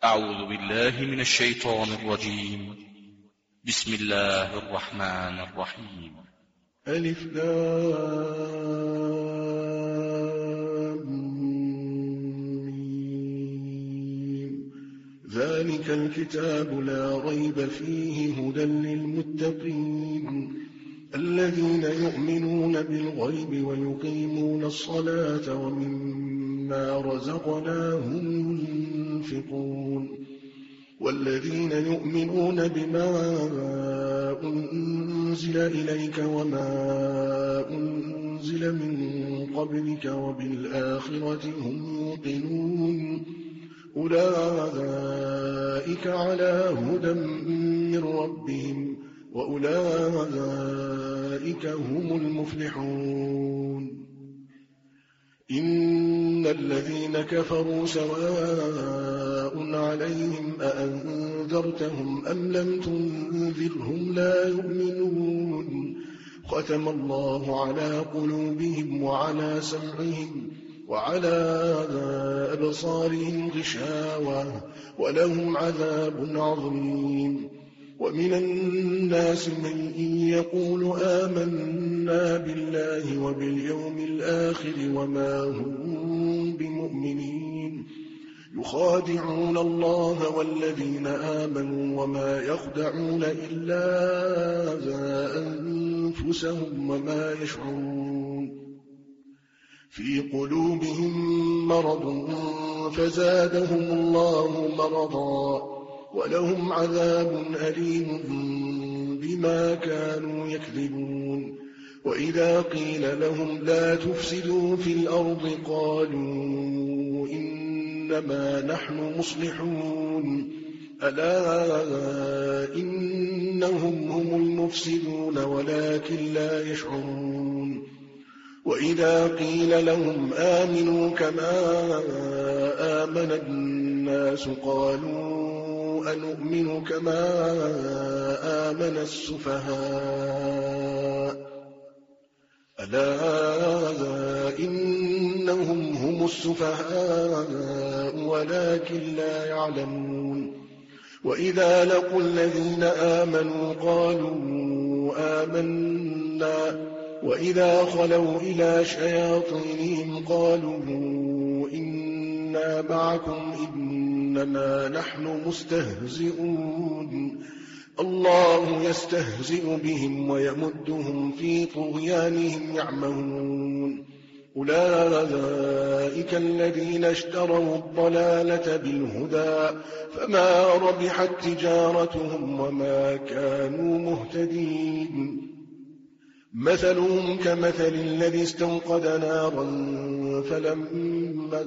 أعوذ بالله من الشيطان الرجيم. بسم الله الرحمن الرحيم. ألف لام ميم. ذلك الكتاب لا ريب فيه هدى للمتقين الذين يؤمنون بالغيب ويقيمون الصلاة ومما رزقناهم ينفقون والذين يؤمنون بما أنزل إليك وما أنزل من قبلك وبالآخرة هم يوقنون أولئك على هدى من ربهم وأولئك هم المفلحون. إن الذين كفروا سواء عليهم أأنذرتهم أم لم تنذرهم لا يؤمنون ختم الله على قلوبهم وعلى سمعهم وعلى أبصارهم غشاوة ولهم عذاب عظيم. ومن الناس من يقول آمنا بالله وباليوم الآخر وما هم بمؤمنين يخادعون الله والذين آمنوا وما يخدعون إلا أنفسهم وما يشعرون. في قلوبهم مرض فزادهم الله مرضا ولهم عذاب أليم بما كانوا يكذبون. وإذا قيل لهم لا تفسدوا في الأرض قالوا إنما نحن مصلحون ألا إنهم هم المفسدون ولكن لا يشعرون. وإذا قيل لهم آمنوا كما آمن الناس قالوا أنؤمن كما آمن السفهاء ألا إنهم هم السفهاء ولكن لا يعلمون. وإذا لقوا الذين آمنوا قالوا آمنا وإذا خلوا إلى شياطينهم قالوا إنا معكم إنما نحن مستهزئون الله يستهزئ بهم ويمدهم في طغيانهم يعمهون. أولئك الذين اشتروا الضلالة بالهدى فما ربحت تجارتهم وما كانوا مهتدين. مثلهم كمثل الذي استوقد نارا فلما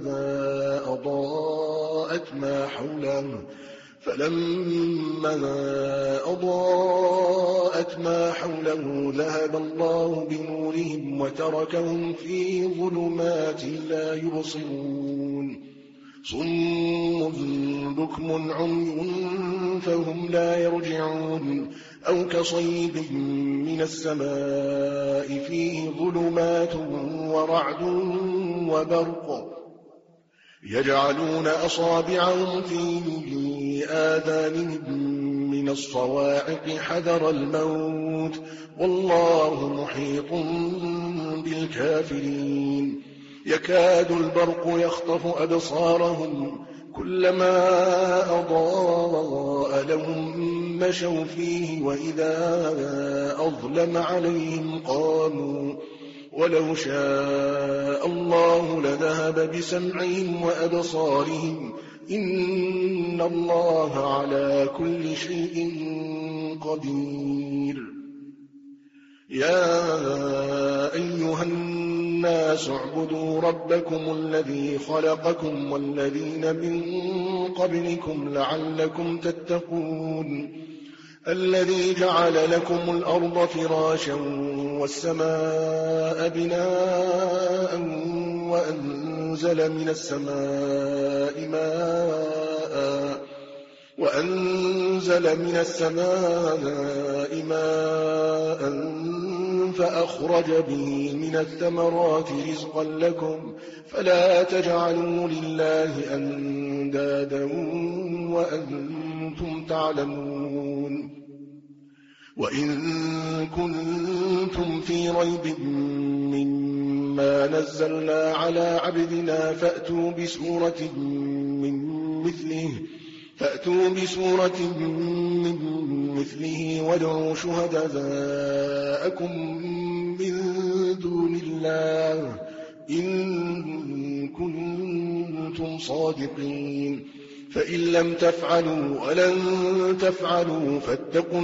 أضاءت ما حوله ذهب الله بنورهم وتركهم في ظلمات لا يبصرون. صم بكم عمي فهم لا يرجعون. أو كصيب من السماء فيه ظلمات ورعد وبرق يجعلون أصابعهم في آذانهم من الصواعق حذر الموت والله محيط بالكافرين. يكاد البرق يخطف أبصارهم كلما أضاء لهم مشوا فيه وإذا أظلم عليهم قاموا ولو شاء الله لذهب بسمعهم وأبصارهم إن الله على كل شيء قدير. يا أيها الناس اعبدوا ربكم الذي خلقكم والذين من قبلكم لعلكم تتقون الذي جعل لكم الأرض فراشا والسماء بناء وأنزل من السماء ماء فأخرج به من الثمرات رزقا لكم فلا تجعلوا لله أندادا وأنتم تعلمون. وإن كنتم في ريب مما نزلنا على عبدنا فأتوا بسورة من مثله وادعوا شهداءكم من دون الله إن كنتم صادقين. فإن لم تفعلوا ولن تفعلوا فاتقوا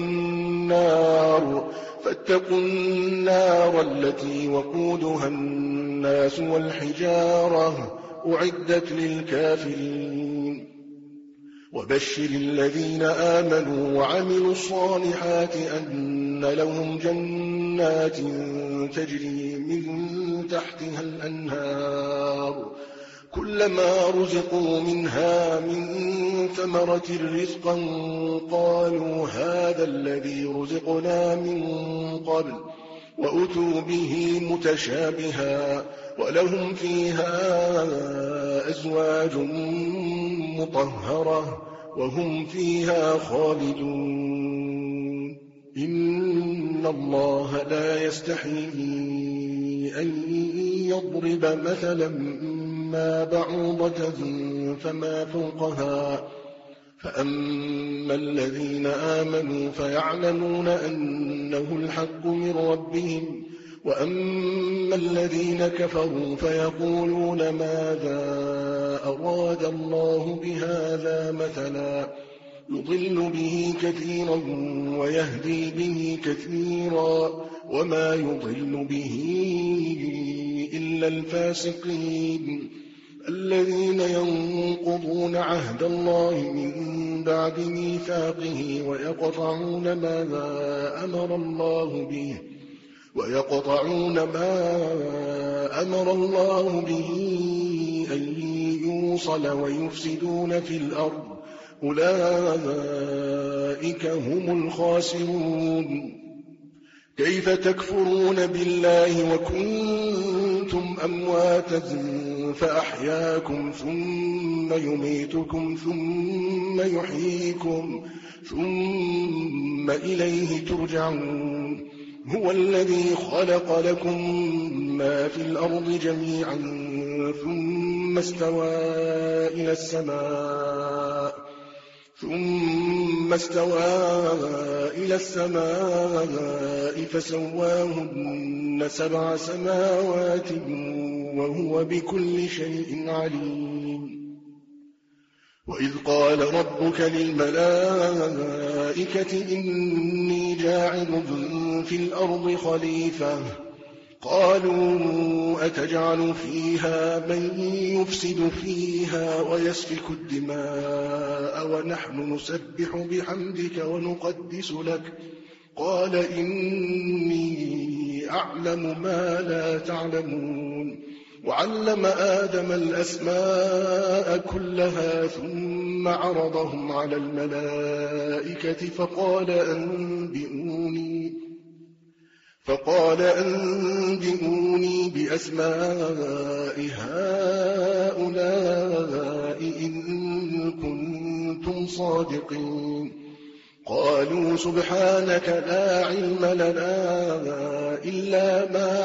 النار التي وقودها الناس والحجارة أعدت للكافرين. وبشر الذين آمنوا وعملوا الصالحات أن لهم جنات تجري من تحتها الأنهار كلما رزقوا منها من ثمرة رزقا قالوا هذا الذي رزقنا من قبل وأتوا به متشابها ولهم فيها أزواج مطهرة وهم فيها خالدون. إن الله لا يستحيي أن يضرب مثلا ما بعوضة فما فوقها فأما الذين آمنوا فيعلمون أنه الحق من ربهم وأما الذين كفروا فيقولون ماذا أراد الله بهذا مثلا يضل به كثيرا ويهدي به كثيرا وما يضل به إلا الفاسقين الذين ينقضون عهد الله من بعد ميثاقه ويقطعون ما أمر الله به أن يوصل ويفسدون في الأرض أولئك هم الخاسرون. كيف تكفرون بالله وكنتم أمواتا فأحياكم ثم يميتكم ثم يحييكم ثم إليه ترجعون. هو الذي خلق لكم ما في الأرض جميعا ثم استوى إلى السماء فسواهن 7 سماوات وهو بكل شيء عليم. وإذ قال ربك للملائكة إني جاعل في الأرض خليفة قالوا أتجعل فيها من يفسد فيها ويسفك الدماء ونحن نسبح بحمدك ونقدس لك قال إني أعلم ما لا تعلمون. وعلم آدم الأسماء كلها ثم عرضهم على الملائكة فقال أنبئوني بأسماء هؤلاء إن كنتم صادقين. قالوا سبحانك لا علم لنا إلا ما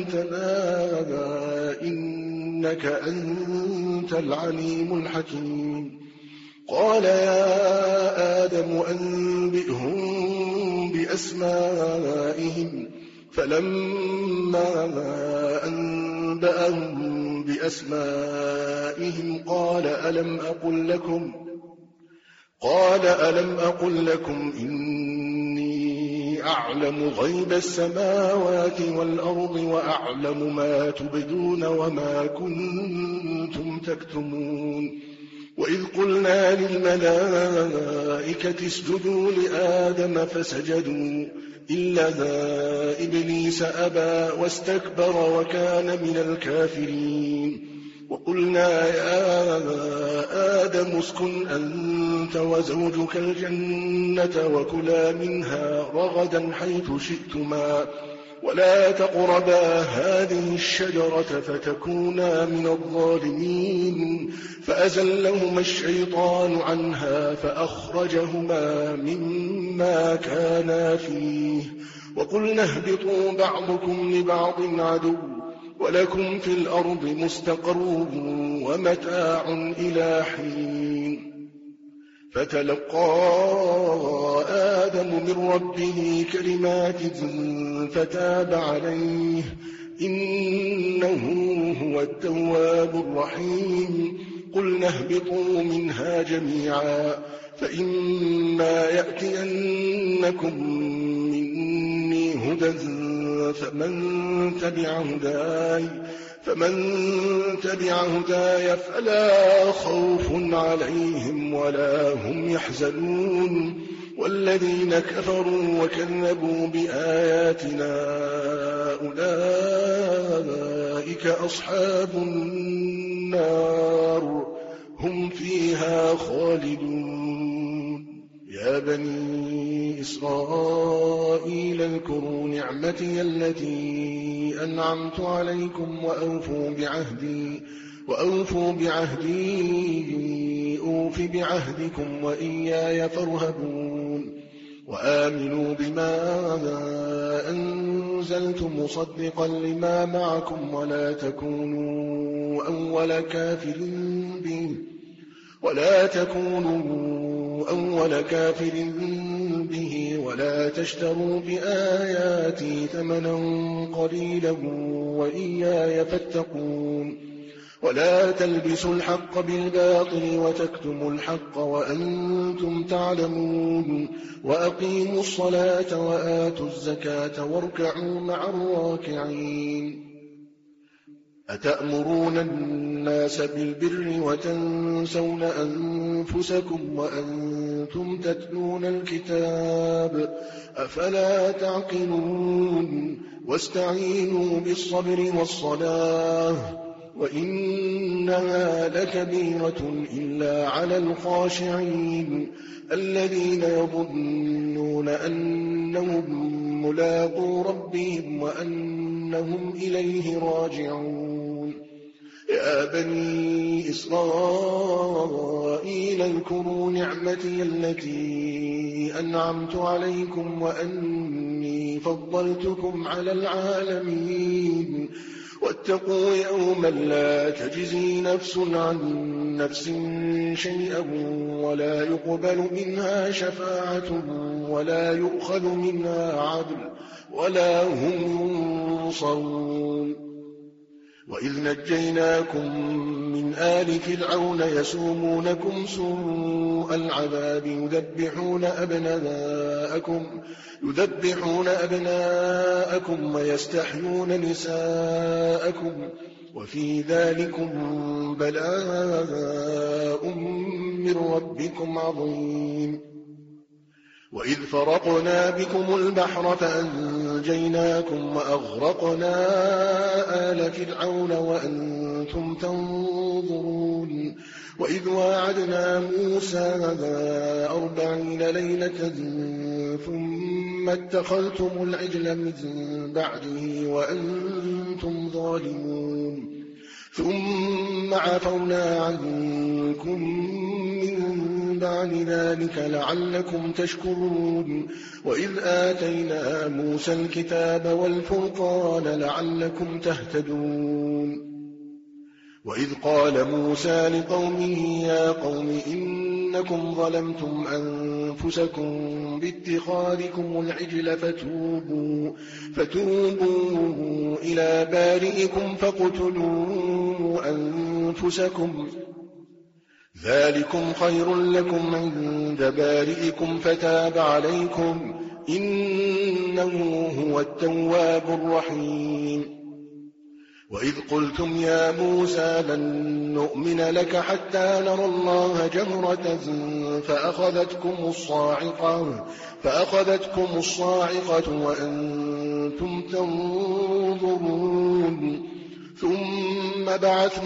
علمتنا إنك أنت العليم الحكيم. قال يا آدم أنبئهم بأسمائهم فلما أنبأهم بأسمائهم قال ألم أقل لكم إني أعلم غيب السماوات والأرض وأعلم ما تبدون وما كنتم تكتمون. وإذ قلنا للملائكة اسجدوا لآدم فسجدوا إلا إبليس أبى واستكبر وكان من الكافرين. وقلنا يا آدم اسكن أنت وزوجك الجنة وكلا منها رغدا حيث شئتما ولا تقربا هذه الشجرة فتكونا من الظالمين. فأزلهما الشيطان عنها فأخرجهما مما كانا فيه. وقلنا اهبطوا بعضكم لبعض عدو ولكم في الأرض مستقر ومتاع إلى حين. فتلقى آدم من ربه كلمات فتاب عليه إنه هو التواب الرحيم. قلنا اهبطوا منها جميعا فإما يأتينكم مني هدى فمن تبع هداي فلا خوف عليهم ولا هم يحزنون. والذين كفروا وكذبوا بآياتنا أولئك أصحاب النار هم فيها خالدون. يا بني إسرائيل اذكروا نعمتي التي أنعمت عليكم وأوفوا بعهدي أوف بعهدكم وإياي فارهبون. وآمنوا بما أنزلت مصدقا لما معكم ولا تكونوا أول كافر به ولا تشتروا بآياتي ثمنا قليلا وإياي فاتقون. ولا تلبسوا الحق بالباطل وتكتموا الحق وأنتم تعلمون. وأقيموا الصلاة وآتوا الزكاة واركعوا مع الراكعين. أتأمرون الناس بالبر وتنسون أنفسكم وأنتم تتلون الكتاب أفلا تعقلون. واستعينوا بالصبر والصلاة وإنها لكبيرة إلا على الخاشعين الذين يظنون أنهم ملاقو ربهم وأنهم إليه راجعون. يا بني إسرائيل اذكروا نعمتي التي أنعمت عليكم وأني فضلتكم على العالمين. واتقوا يوما لا تجزي نفس عن نفس شيئا ولا يقبل منها شفاعة ولا يؤخذ منها عدل ولا هم ينصرون. وإذ نجيناكم من آل فرعون يسومونكم سوء العذاب يذبحون أبناءكم ويستحيون نساءكم وفي ذلكم بلاء من ربكم عظيم. وإذ فرقنا بكم البحر فأنجيناكم وأغرقنا آل فرعون وأنتم تنظرون. وإذ واعدنا موسى 40 ليلة ثم اتخذتم العجل من بعده وأنتم ظالمون. ثم عفونا عنكم من بعد ذلك لعلكم تشكرون. وإذ آتينا موسى الكتاب والفرقان لعلكم تهتدون. وإذ قال موسى لقومه يا قوم إنكم ظلمتم أنفسكم باتخاذكم العجل فتوبوا إلى بارئكم فاقتلوا أنفسكم ذلكم خير لكم عند بارئكم فتاب عليكم إنه هو التواب الرحيم. وإذ قلتم يا موسى لن نؤمن لك حتى نرى الله جهرة فأخذتكم الصاعقة وأنتم تنظرون. ثم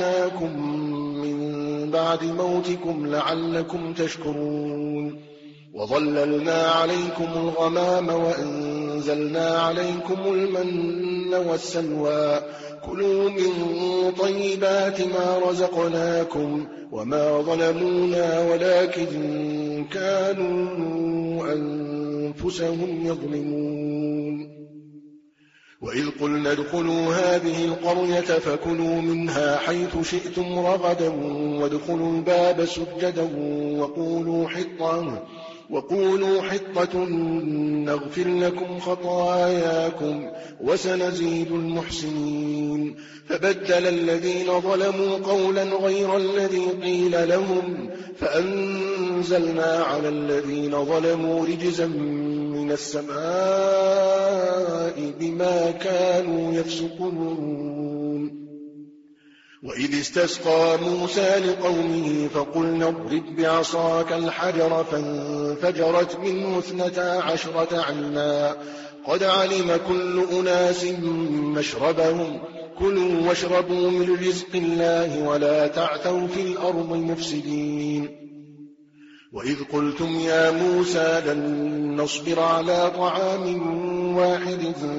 بعثناكم من بعد موتكم لعلكم تشكرون. وظللنا عليكم الغمام وأنزلنا عليكم المن والسلوى كلوا من طيبات ما رزقناكم وما ظلمونا ولكن كانوا أنفسهم يظلمون وإذ قلنا ادخلوا هذه القرية فكلوا منها حيث شئتم رغدا وادخلوا الباب سجدا وقولوا حطة نغفر لكم خطاياكم وسنزيد المحسنين فبدل الذين ظلموا قولا غير الذي قيل لهم فأنزلنا على الذين ظلموا رجزا من السماء بما كانوا يفسقون وإذ استسقى موسى لقومه فقلنا اضرب بعصاك الحجر فانفجرت منه 12 عينا قد علم كل أناس مشربهم كلوا واشربوا من رزق الله ولا تعثوا في الأرض مفسدين وإذ قلتم يا موسى لن نصبر على طعام واحد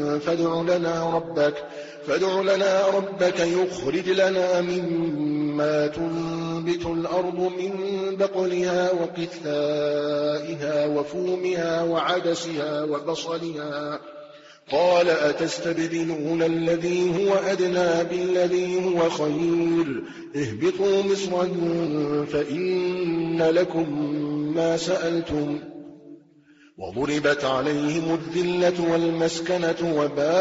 فادع لنا ربك يخرج لنا مما تنبت الأرض من بقلها وقثائها وفومها وعدسها وبصلها قال أتستبدلون الذي هو أدنى بالذي هو خير اهبطوا مصرا فإن لكم ما سألتم وضربت عليهم الذلة والمسكنة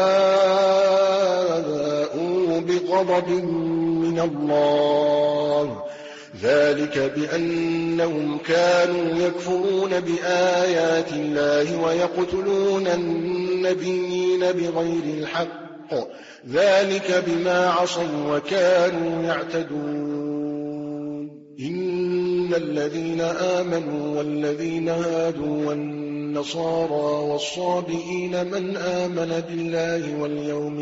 وباءوا بغضب من الله ذلك بأنهم كانوا يكفرون بآيات الله ويقتلون النبيين بغير الحق ذلك بما عصوا وكانوا يعتدون إن الذين آمنوا والذين هادوا والنصارى والصابئين من آمن بالله واليوم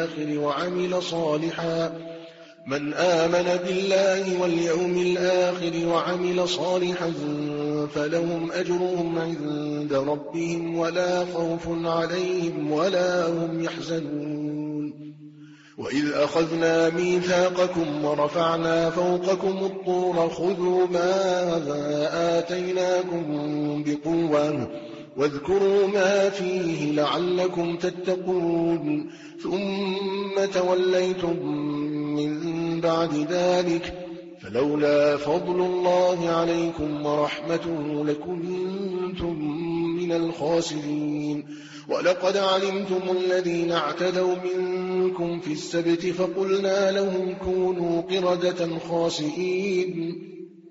الآخر وعمل صالحا فلهم أجرهم عند ربهم ولا خوف عليهم ولا هم يحزنون وإذ أخذنا ميثاقكم ورفعنا فوقكم الطور خذوا ما آتيناكم بقوة واذكروا ما فيه لعلكم تتقون ثم توليتم من بعد ذلك فلولا فضل الله عليكم ورحمته لكنتم من الخاسرين ولقد علمتم الذين اعتدوا منكم في السبت فقلنا لهم كونوا قردة خاسئين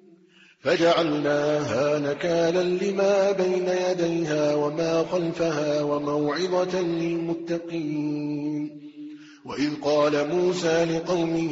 فجعلناها نكالا لما بين يديها وما خلفها وموعظة للمتقين وإذ قال موسى لقومه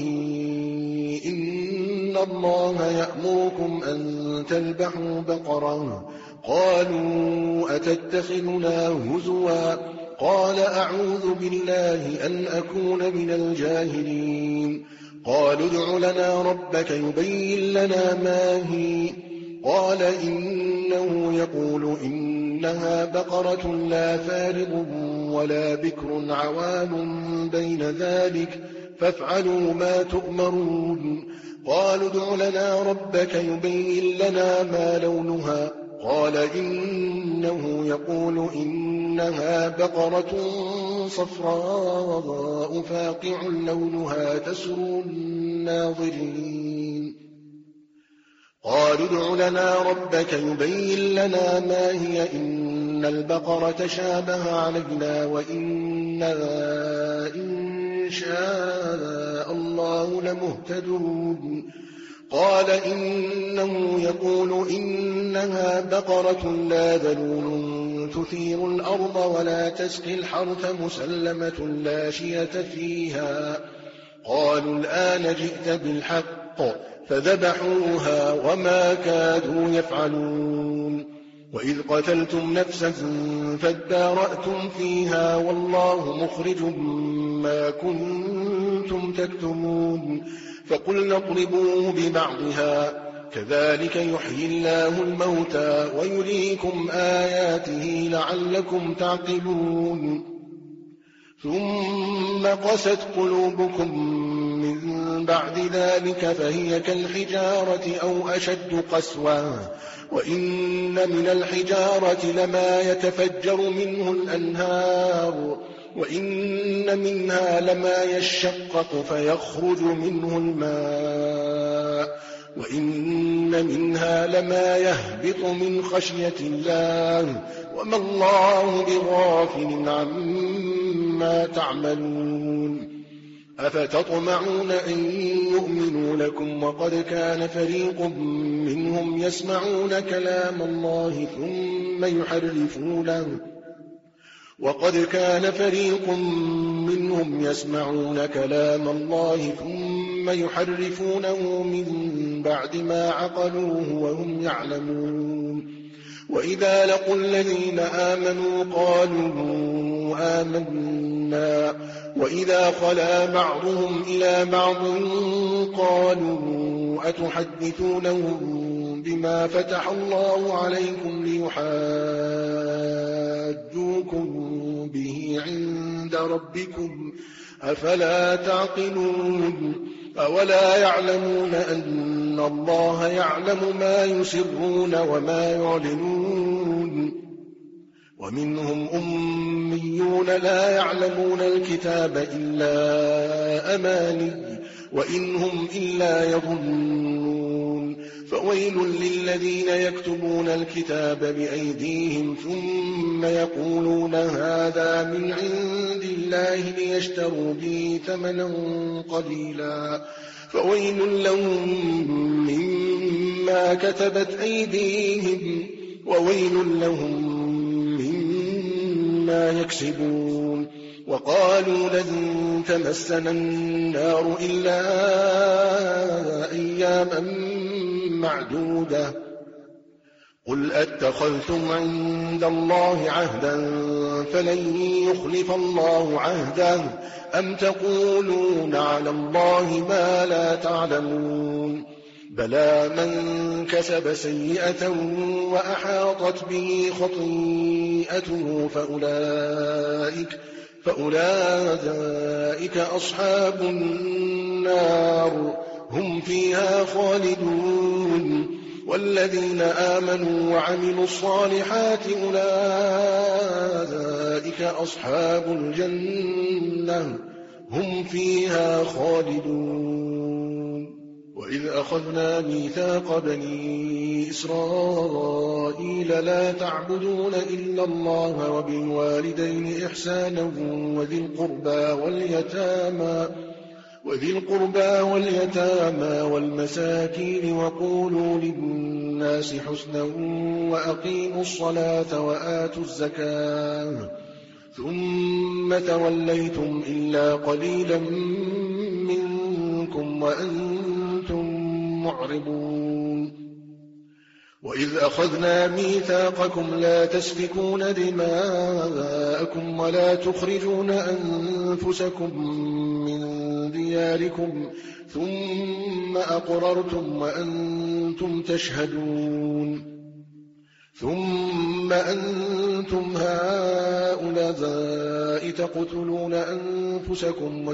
إن الله يأمركم أن تذبحوا بقرة قالوا أتتخذنا هزوا قال أعوذ بالله أن أكون من الجاهلين قالوا ادع لنا ربك يبين لنا ما هي قال إنه يقول إنها بقرة لا فارض ولا بكر عوان بين ذلك فافعلوا ما تؤمرون قالوا ادع لنا ربك يبين لنا ما لونها قال إنه يقول إنها بقرة صفراء فاقع لونها تسر الناظرين قالوا ادع لنا ربك يبين لنا ما هي إن البقرة شابه علينا وإنا إن شاء الله لمهتدون قال إنه يقول إنها بقرة لا ذلول تثير الأرض ولا تسقي الحرث مسلمة لا شية فيها قالوا الآن جئت بالحق فذبحوها وما كادوا يفعلون وإذ قتلتم نفسا فادارأتم فيها والله مخرج ما كنتم تكتمون فقلنا اضربوه ببعضها كذلك يحيي الله الموتى ويريكم آياته لعلكم تعقلون ثم قست قلوبكم من بعد ذلك فهي كالحجارة أو أشد قسوة وإن من الحجارة لما يتفجر منه الأنهار وإن منها لما يشقق فيخرج منه الماء وإن منها لما يهبط من خشية الله وما الله بغافل عما تعملون أفتطمعون أن يؤمنوا لكم وقد كان فريق منهم يسمعون كلام الله ثم يحرفونه من بعد ما عقلوه وهم يعلمون وإذا لقوا الذين آمنوا قالوا آمنا وإذا خلا بعضهم إلى بعض قالوا أتحدثونهم بما فتح الله عليكم ليحاجوكم به عند ربكم أفلا تعقلون أولا يعلمون أن الله يعلم ما يسرون وما يعلنون ومنهم أميون لا يعلمون الكتاب إلا أماني وإن هم إلا يظنون فويل للذين يكتبون الكتاب بأيديهم ثم يقولون هذا من عند الله ليشتروا به ثمنا قليلا فويل لهم مما كتبت أيديهم وويل لهم مما يكسبون وقالوا لن تمسنا النار إلا أياما معدودة قل أتخذتم عند الله عهدا فلن يخلف الله عهده أم تقولون على الله ما لا تعلمون بلى من كسب سيئة وأحاطت به خطيئته فأولئك أصحاب النار هم فيها خالدون والذين آمنوا وعملوا الصالحات أولئك أصحاب الجنة هم فيها خالدون وإذ أخذنا ميثاق بني إسرائيل لا تعبدون إلا الله وبالوالدين إحسانا وذي القربى واليتامى والمساكين وقولوا للناس حسنا وأقيموا الصلاة وآتوا الزكاة ثم توليتم إلا قليلا منكم وأنتم معرضون وإذ أخذنا ميثاقكم لا تسفكون دماءكم ولا تخرجون أنفسكم من دياركم ثم أقررتم وأنتم تشهدون ثم أنتم هؤلاء تقتلون أنفسكم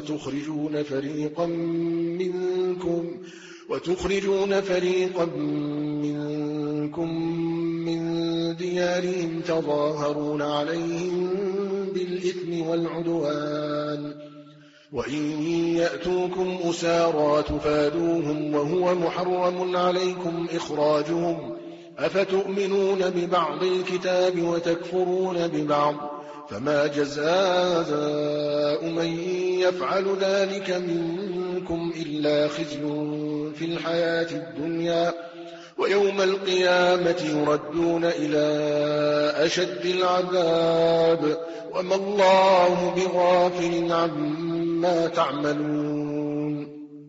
وتخرجون فريقا منكم من ديارهم تظاهرون عليهم بالإثم والعدوان وإن يأتوكم أسارى تفادوهم وهو محرم عليكم إخراجهم أفتؤمنون ببعض الكتاب وتكفرون ببعض فما جزاء من يفعل ذلك منكم إلا خزي في الحياة الدنيا ويوم القيامة يردون إلى أشد العذاب وما الله بغافل عما تعملون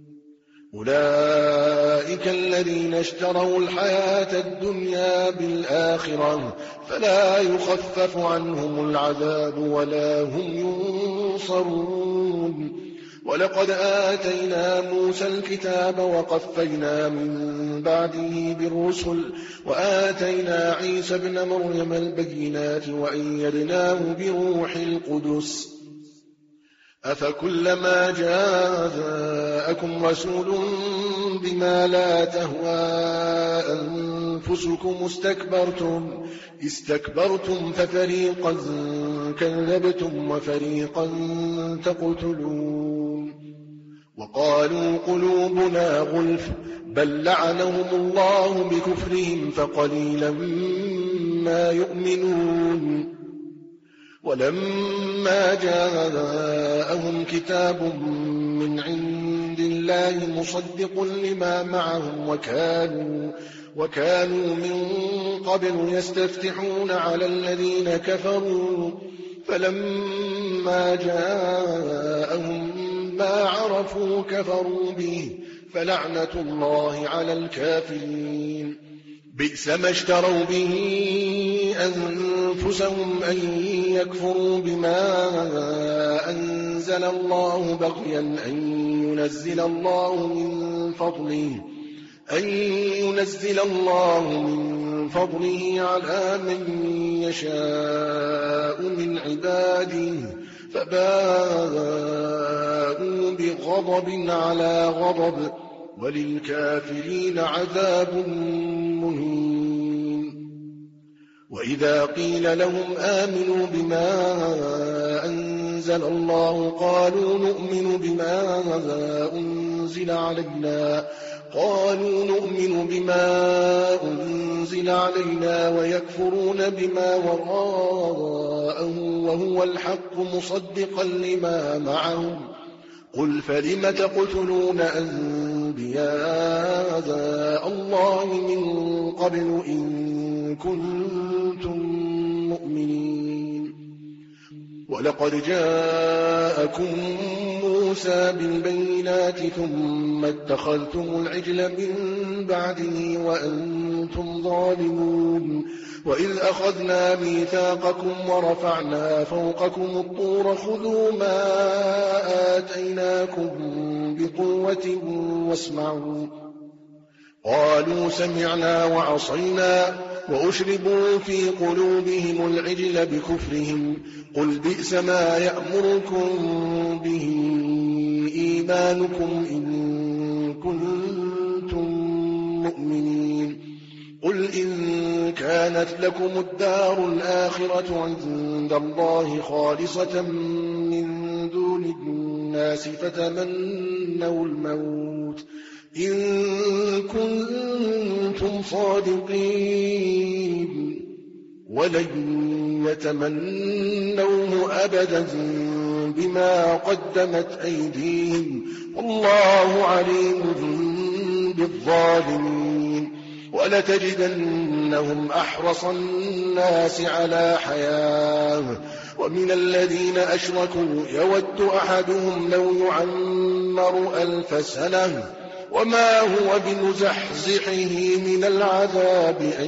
أولئك الذين اشتروا الحياة الدنيا بالآخرة فلا يخفف عنهم العذاب ولا هم ينصرون ولقد آتينا موسى الكتاب وقفينا من بعده بالرسل وآتينا عيسى ابن مريم البينات وأيدناه بروح القدس أفكلما جاءكم رسول بما لا تهوى أنفسكم استكبرتم ففريقا كذبتم وفريقا تقتلون وقالوا قلوبنا غلف بل لعنهم الله بكفرهم فقليلا ما يؤمنون ولما جاءهم كتاب من عند الله مصدق لما معهم وكانوا من قبل يستفتحون على الذين كفروا فلما جاءهم ما عرفوا كفروا به فلعنة الله على الكافرين بئس ما اشتروا به أنفسهم أن يكفروا بما أنزل الله بغيا أن ينزل الله من فضله على من يشاء من عباده فباءوا بغضب على غضب وللكافرين عذاب مهين وإذا قيل لهم آمنوا بما أنزل الله قالوا نؤمن بما أنزل علينا ويكفرون بما وراءه وهو الحق مصدقا لما معهم قل فلم تقتلون أنبياء الله من قبل إن كنتم مؤمنين ولقد جاءكم موسى بالبينات ثم اتخذتم العجل من بعده وأنتم ظالمون وإذ أخذنا ميثاقكم ورفعنا فوقكم الطور خذوا ما آتيناكم بقوة واسمعوا قالوا سمعنا وعصينا وأشربوا في قلوبهم العجل بكفرهم قل بئس ما يأمركم به إيمانكم إن كنتم مؤمنين قل إن كانت لكم الدار الآخرة عند الله خالصة من دون الناس فتمنوا الموت إن كنتم صادقين ولن يتمنوه أبدا بما قدمت أيديهم والله عليم بالظالمين ولتجدنهم أحرص الناس على حياة ومن الذين أشركوا يود أحدهم لو يعمر 1000 سنة وما هو بمزحزحه من العذاب أن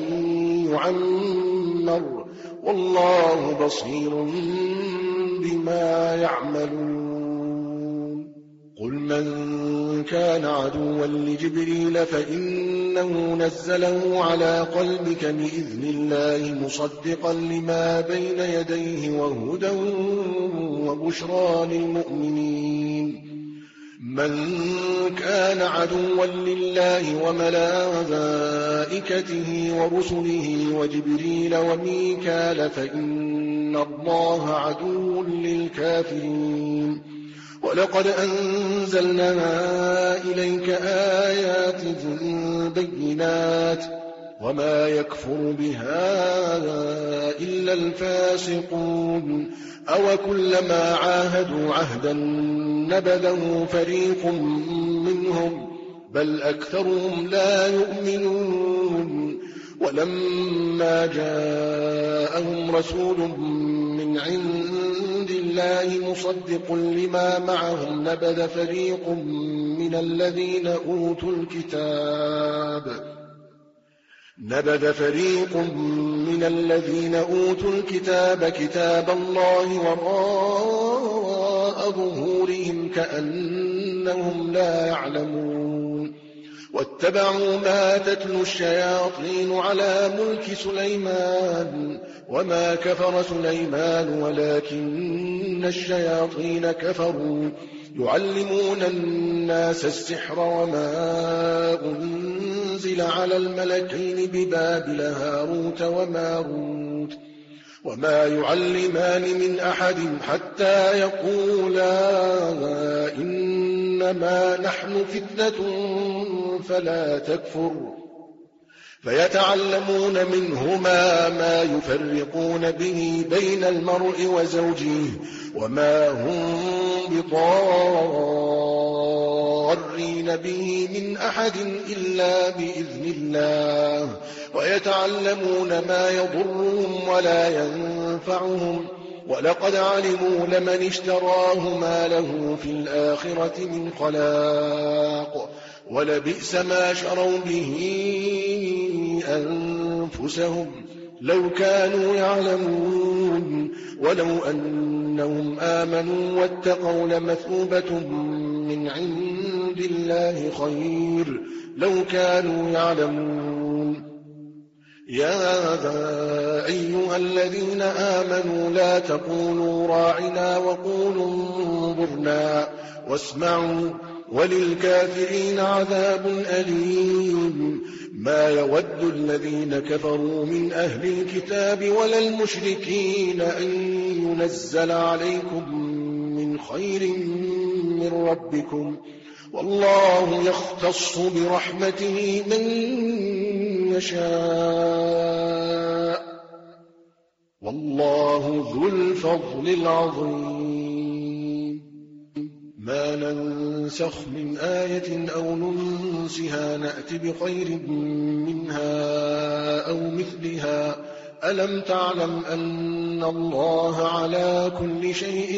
يعمر والله بصير بما يعملون قل من كان عدوا لجبريل فإنه نزله على قلبك بإذن الله مصدقا لما بين يديه وهدى وبشرى للمؤمنين من كان عدوا لله وملائكته ورسله وجبريل وميكال فإن الله عدو للكافرين ولقد أنزلنا إليك آيات بينات وما يكفر بها إلا الفاسقون أو كلما عاهدوا عهدا نبذه فريق منهم بل أكثرهم لا يؤمنون ولما جاءهم رسول من عند الله مصدق لما معهم نبذ فريق من الذين أوتوا الكتاب كتاب الله وراء وراء ظهورهم كأنهم لا يعلمون واتبعوا ما تتلو الشياطين على ملك سليمان وما كفر سليمان ولكن الشياطين كفروا يعلمون الناس السحر وما أنزل على الملكين ببابل هاروت وماروت وما يعلمان من أحد حتى يقولا إنما نحن فتنة فلا تكفر فيتعلمون منهما ما يفرقون به بين المرء وزوجه وما هم بضارين به من أحد إلا بإذن الله ويتعلمون ما يضرهم ولا ينفعهم ولقد علموا لمن اشتراه ما له في الآخرة من خلاق ولبئس ما شروا به أنفسهم لو كانوا يعلمون ولو أنهم آمنوا واتقوا لمثوبة من عند الله خير لو كانوا يعلمون يا أيها الذين آمنوا لا تقولوا راعنا وقولوا انظرنا واسمعوا وللكافرين عذاب أليم ما يود الذين كفروا من أهل الكتاب ولا المشركين أن ينزل عليكم من خير من ربكم والله يختص برحمته من يشاء والله ذو الفضل العظيم ما ننسخ من آية أو ننسها نأت بخير منها أو مثلها ألم تعلم أن الله على كل شيء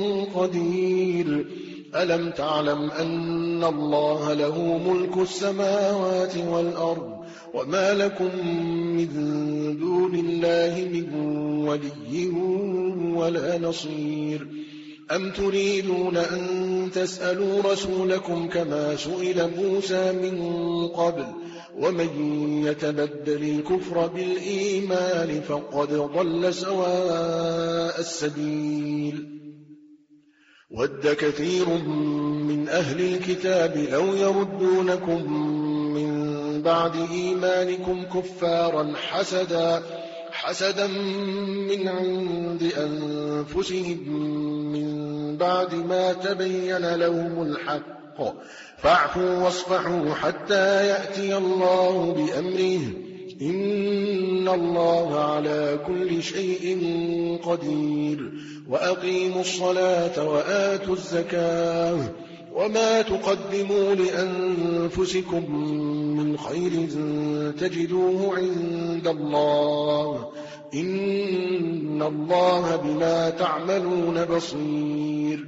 قدير ألم تعلم أن الله له ملك السماوات والأرض وما لكم من دون الله من ولي ولا نصير أم تريدون أن تسألوا رسولكم كما سئل موسى من قبل ومن يتبدل الكفر بالإيمان فقد ضل سواء السبيل ود كثير من أهل الكتاب لو يردونكم من بعد إيمانكم كفارا حسدا من عند أنفسهم من بعد ما تبين لهم الحق فاعفوا واصفحوا حتى يأتي الله بأمره إن الله على كل شيء قدير وأقيموا الصلاة وآتوا الزكاة وما تقدموا لأنفسكم من خير تجدوه عند الله إن الله بما تعملون بصير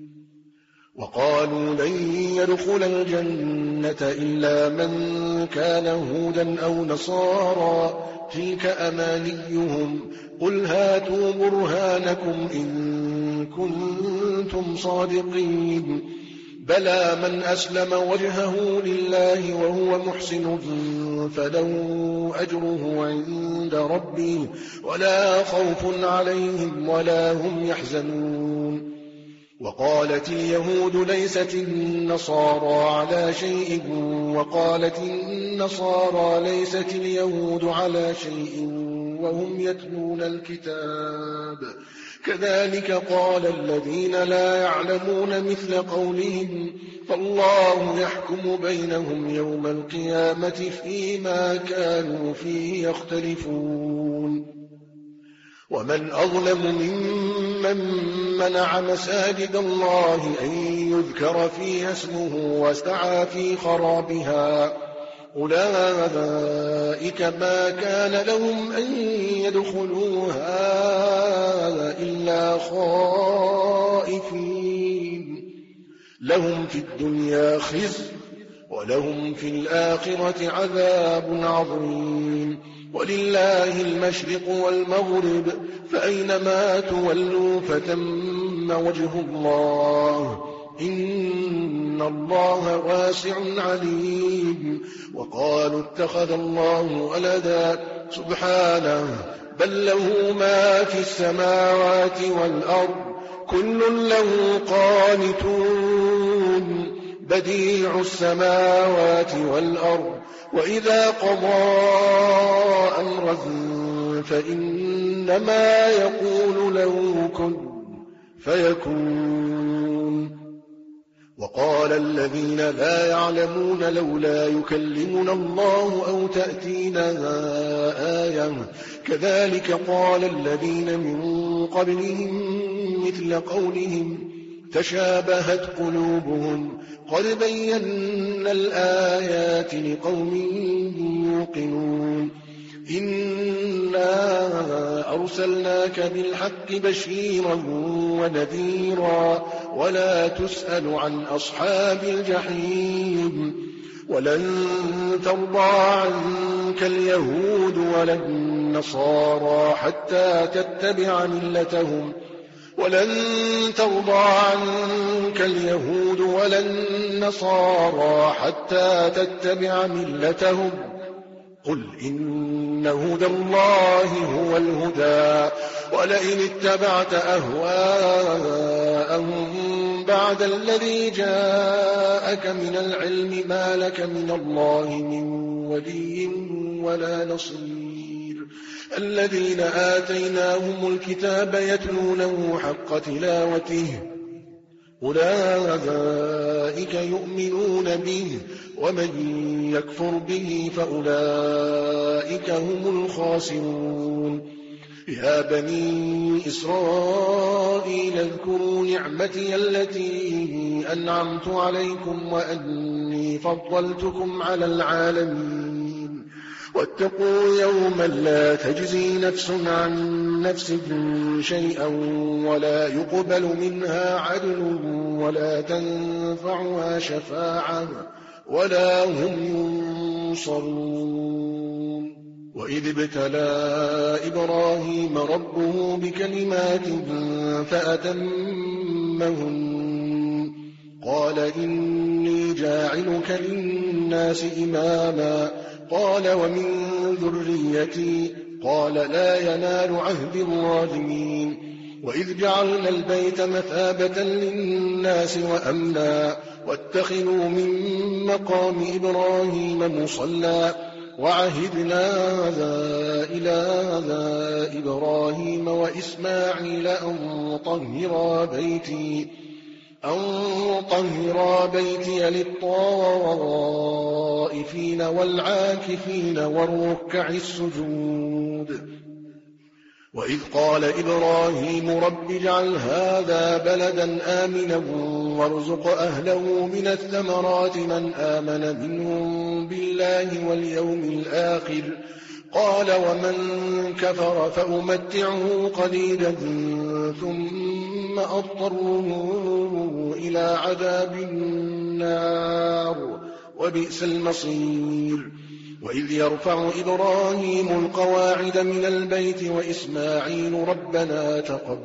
وقالوا لن يدخل الجنة إلا من كان هودا أو نصارى تلك أمانيهم قل هاتوا برهانكم إن كنتم صادقين بلى من أسلم وجهه لله وهو محسن فله أجره عند ربه ولا خوف عليهم ولا هم يحزنون وقالت اليهود ليست النصارى على شيء وقالت النصارى ليست اليهود على شيء وهم يتلون الكتاب كذلك قال الذين لا يعلمون مثل قولهم فالله يحكم بينهم يوم القيامة فيما كانوا فيه يختلفون ومن أظلم ممن منع مساجد الله أن يذكر فيها اسمه وسعى في خرابها أولئك ما كان لهم أن يدخلوها إلا خائفين لهم في الدنيا خزي ولهم في الآخرة عذاب عظيم ولله المشرق والمغرب فأينما تولوا فتم ثم وجه الله إن الله واسع عليم. وقالوا اتخذ الله ولدا سبحانه بل له ما في السماوات والأرض كل له قانتون بديع السماوات والأرض وإذا قضى أمرا فإنما يقول له كن فيكون. وقال الذين لا يعلمون لولا يكلمنا الله أو تأتينا آية كذلك قال الذين من قبلهم مثل قولهم تشابهت قلوبهم قد بينا الآيات لقوم يوقنون. إنا أرسلناك بالحق بشيرا ونذيرا ولا تسأل عن أصحاب الجحيم. ولن ترضى عنك اليهود ولا النصارى حتى تتبع ملتهم ولن ترضى عنك اليهود ولا النصارى حتى تتبع ملتهم قل إن هدى الله هو الهدى ولئن اتبعت أهواءهم بعد الذي جاءك من العلم ما لك من الله من ولي ولا نصير. الذين آتيناهم الكتاب يتلونه حق تلاوته أولئك يؤمنون به ومن يكفر به فأولئك هم الخاسرون. يا بني إسرائيل اذكروا نعمتي التي أنعمت عليكم وأني فضلتكم على العالمين واتقوا يوما لا تجزي نفس عن نفس شيئا ولا يقبل منها عدل ولا تنفعها شفاعة ولا هم ينصرون. وإذ ابتلى إبراهيم ربه بكلمات فأتمهن قال إني جاعلك للناس إماما قال ومن ذريتي قال لا ينال عهد الظالمين. وإذ جعلنا البيت مثابة للناس وأمنا واتخذوا من مقام إبراهيم مصلى وعهدنا إلى إبراهيم وإسماعيل أن طهرا بيتي للطائفين والعاكفين والركع السجود. وإذ قال إبراهيم رب اجعل هذا بلدا آمنا وارزق أهله من الثمرات من آمن منهم بالله واليوم الآخر قال ومن كفر فأمتعه قليلا ثم أضطره إلى عذاب النار وبئس المصير. وإذ يرفع إبراهيم القواعد من البيت وإسماعيل ربنا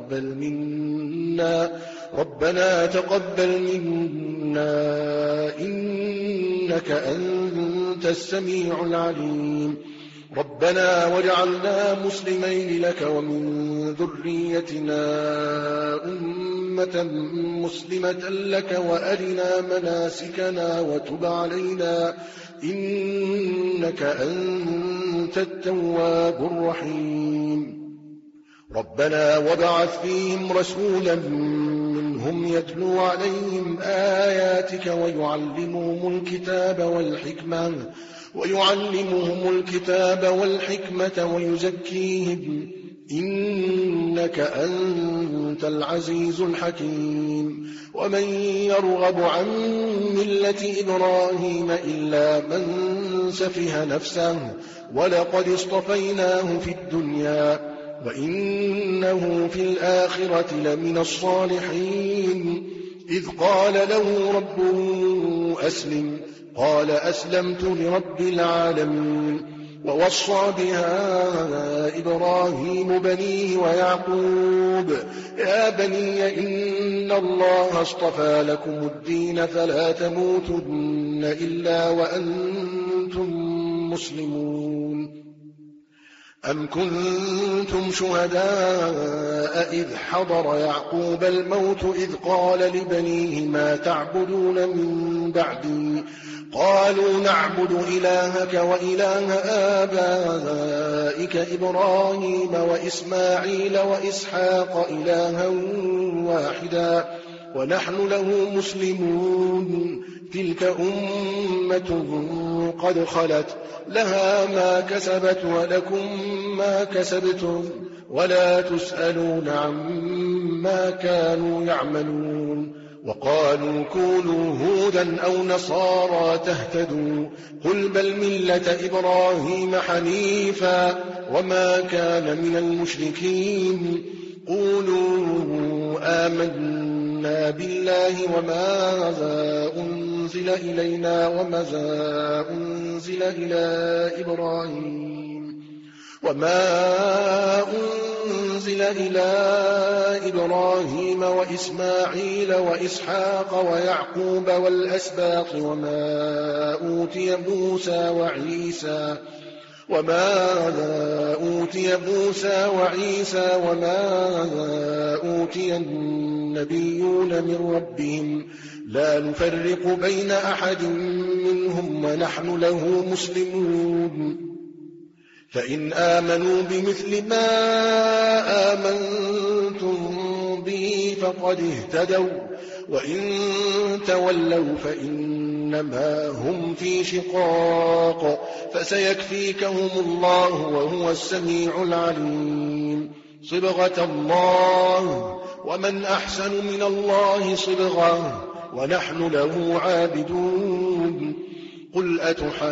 تقبل منا إنك أنت السميع العليم. ربنا واجعلنا مسلمين لك ومن ذريتنا أمة مسلمة لك وأرنا مناسكنا وتب علينا إنك أنت التواب الرحيم. ربنا وابعث فيهم رسولا منهم يتلو عليهم آياتك ويعلمهم الكتاب والحكمة ويزكيهم إنك أنت العزيز الحكيم. ومن يرغب عن ملة إبراهيم إلا من سفه نفسه ولقد اصطفيناه في الدنيا وإنه في الآخرة لمن الصالحين. إذ قال له ربه أسلم قال أسلمت لرب العالمين. ووصى بها إبراهيم بنيه ويعقوب يا بني إن الله اصطفى لكم الدين فلا تموتن إلا وأنتم مسلمون أم كنتم شهداء إذ حضر يعقوب الموت إذ قال لبنيه ما تعبدون من بعدي قالوا نعبد إلهك وإله آبائك إبراهيم وإسماعيل وإسحاق إلها واحدا ونحن له مسلمون تلك أمة قد خلت لها ما كسبت ولكم ما كسبتم ولا تسألون عما كانوا يعملون وقالوا كونوا هودا أو نصارى تهتدوا قل بل ملة إبراهيم حنيفا وما كان من المشركين قولوا آمنا بالله وما أنزل إلينا وما أنزل إلى إبراهيم وإسماعيل وإسحاق ويعقوب والأسباط وما أوتي موسى وعيسى وما أوتي النبيون من ربهم لا نفرق بين أحد منهم ونحن له مسلمون فإن آمنوا بمثل ما آمنتم به فقد اهتدوا وإن تولوا فإنما هم في شقاق فسيكفيكهم الله وهو السميع العليم صبغة الله ومن أحسن من الله صبغة ونحن له عابدون قل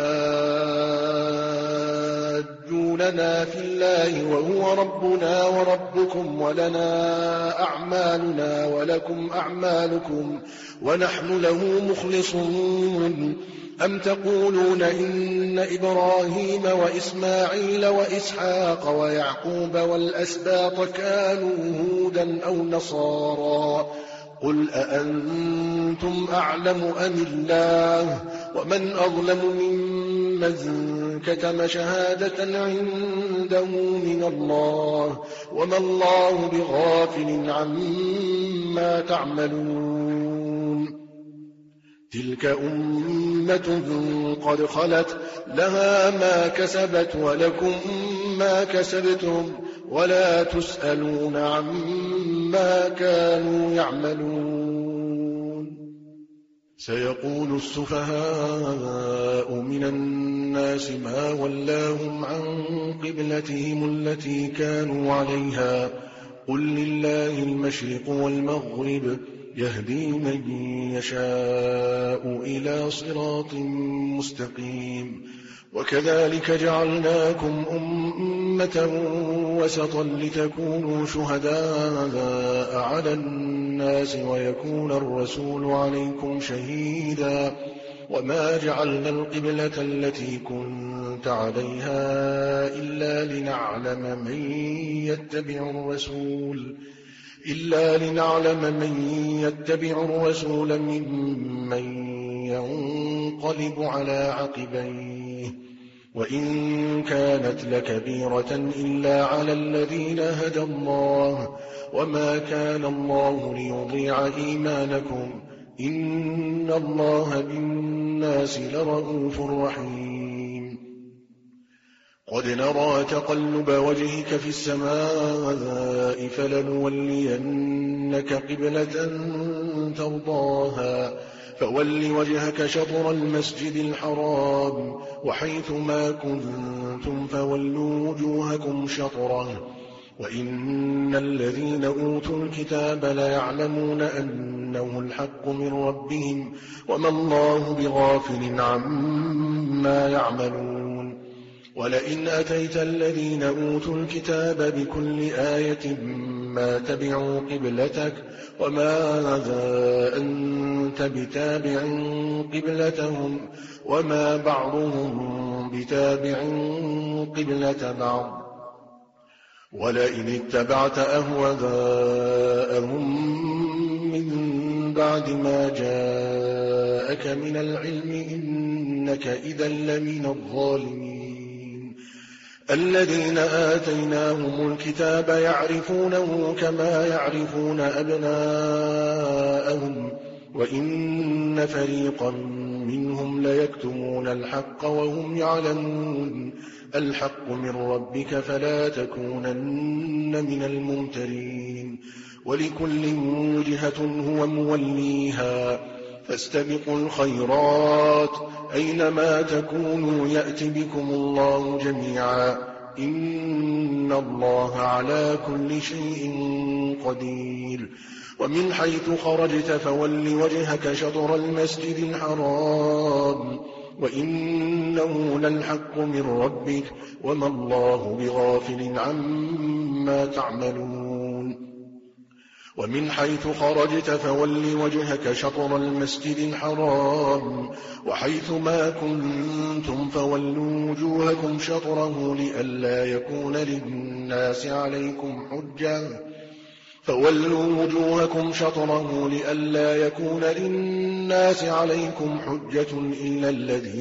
أتحاجوننا في الله وهو ربنا وربكم ولنا أعمالنا ولكم أعمالكم ونحن له مخلصون أم تقولون إن إبراهيم وإسماعيل وإسحاق ويعقوب والأسباط كانوا هودا أو نصارى قل أأنتم أعلم أم الله ومن أظلم ممن كتم شهادة عنده من الله وما الله بغافل عما تعملون تلك أمة قد خلت لها ما كسبت ولكم ما كسبتم ولا تسألون عما كانوا يعملون سيقول السفهاء من الناس ما ولاهم عن قبلتهم التي كانوا عليها قل لله المشرق والمغرب يهدي من يشاء إلى صراط مستقيم وكذلك جعلناكم أمة وسطا لتكونوا شهداء على الناس ويكون الرسول عليكم شهيدا وما جعلنا القبلة التي كنت عليها إلا لنعلم من يتبع الرسول ممن ينقلب على عقبيه وإن كانت لكبيرة إلا على الذين هدى الله وما كان الله ليضيع إيمانكم إن الله بالناس لرءوف رحيم قد نرى تقلب وجهك في السماء فلنولينك قبلة ترضاها فول وجهك شطر المسجد الحرام وحيث ما كنتم فولوا وجوهكم شطره وإن الذين أوتوا الكتاب ليعلمون أنه الحق من ربهم وما الله بغافل عما يعملون ولئن أتيت الذين أوتوا الكتاب بكل آية ما تبعوا قبلتك وما أنت بتابع قبلتهم وما بعضهم بتابع قبلة بعض ولئن اتبعت أهواءهم من بعد ما جاءك من العلم إنك إذا لمن الظالمين. الذين آتيناهم الكتاب يعرفونه كما يعرفون أبناءهم وإن فريقا منهم ليكتمون الحق وهم يعلمون. الحق من ربك فلا تكونن من الممترين. ولكل وجهة هو موليها فاستبقوا الخيرات أينما تكونوا يأت بكم الله جميعا إن الله على كل شيء قدير. ومن حيث خرجت فول وجهك شطر المسجد الحرام وإنه للحق من ربك وما الله بغافل عما تعملون. ومن حيث خرجت فول وجهك شطر المسجد الحرام وحيث ما كنتم فولوا وجوهكم شطره لئلا يكون للناس عليكم حجة فولوا وجوهكم شطره لئلا يكون للناس عليكم حجة إلا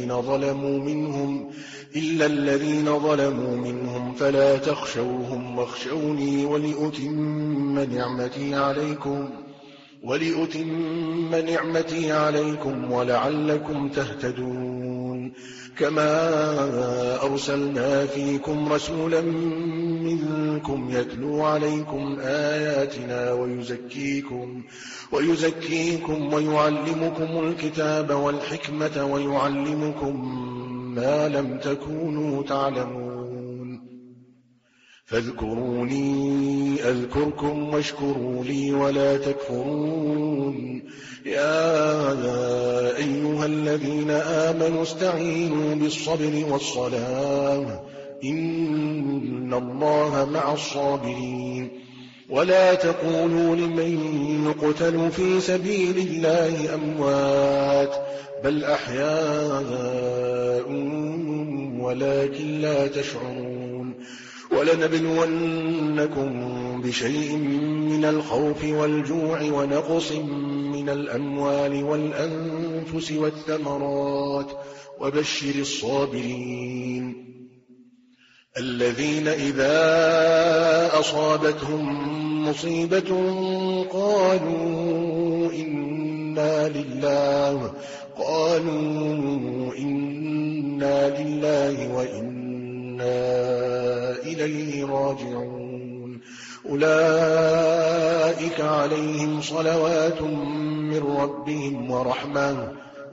الذين ظلموا منهم فلا تخشوهم واخشوني ولأتم نعمتي عليكم ولعلكم تهتدون. كما أرسلنا فيكم رسولا منكم يتلو عليكم آياتنا ويزكيكم ويعلمكم الكتاب والحكمة ويعلمكم ما لم تكونوا تعلمون. فاذكروني أذكركم واشكروا لي ولا تكفرون. يا أيها الذين آمنوا استعينوا بالصبر والصلاة إن الله مع الصابرين. ولا تقولوا لمن يقتل في سبيل الله أموات بل أحياء ولكن لا تشعرون. ولنبلونكم بشيء من الخوف والجوع ونقص من الأموال والأنفس والثمرات وبشر الصابرين الذين إذا أصابتهم مصيبة قالوا إنا لله وإنا إليه راجعون. أولئك عليهم صلوات من ربهم ورحمة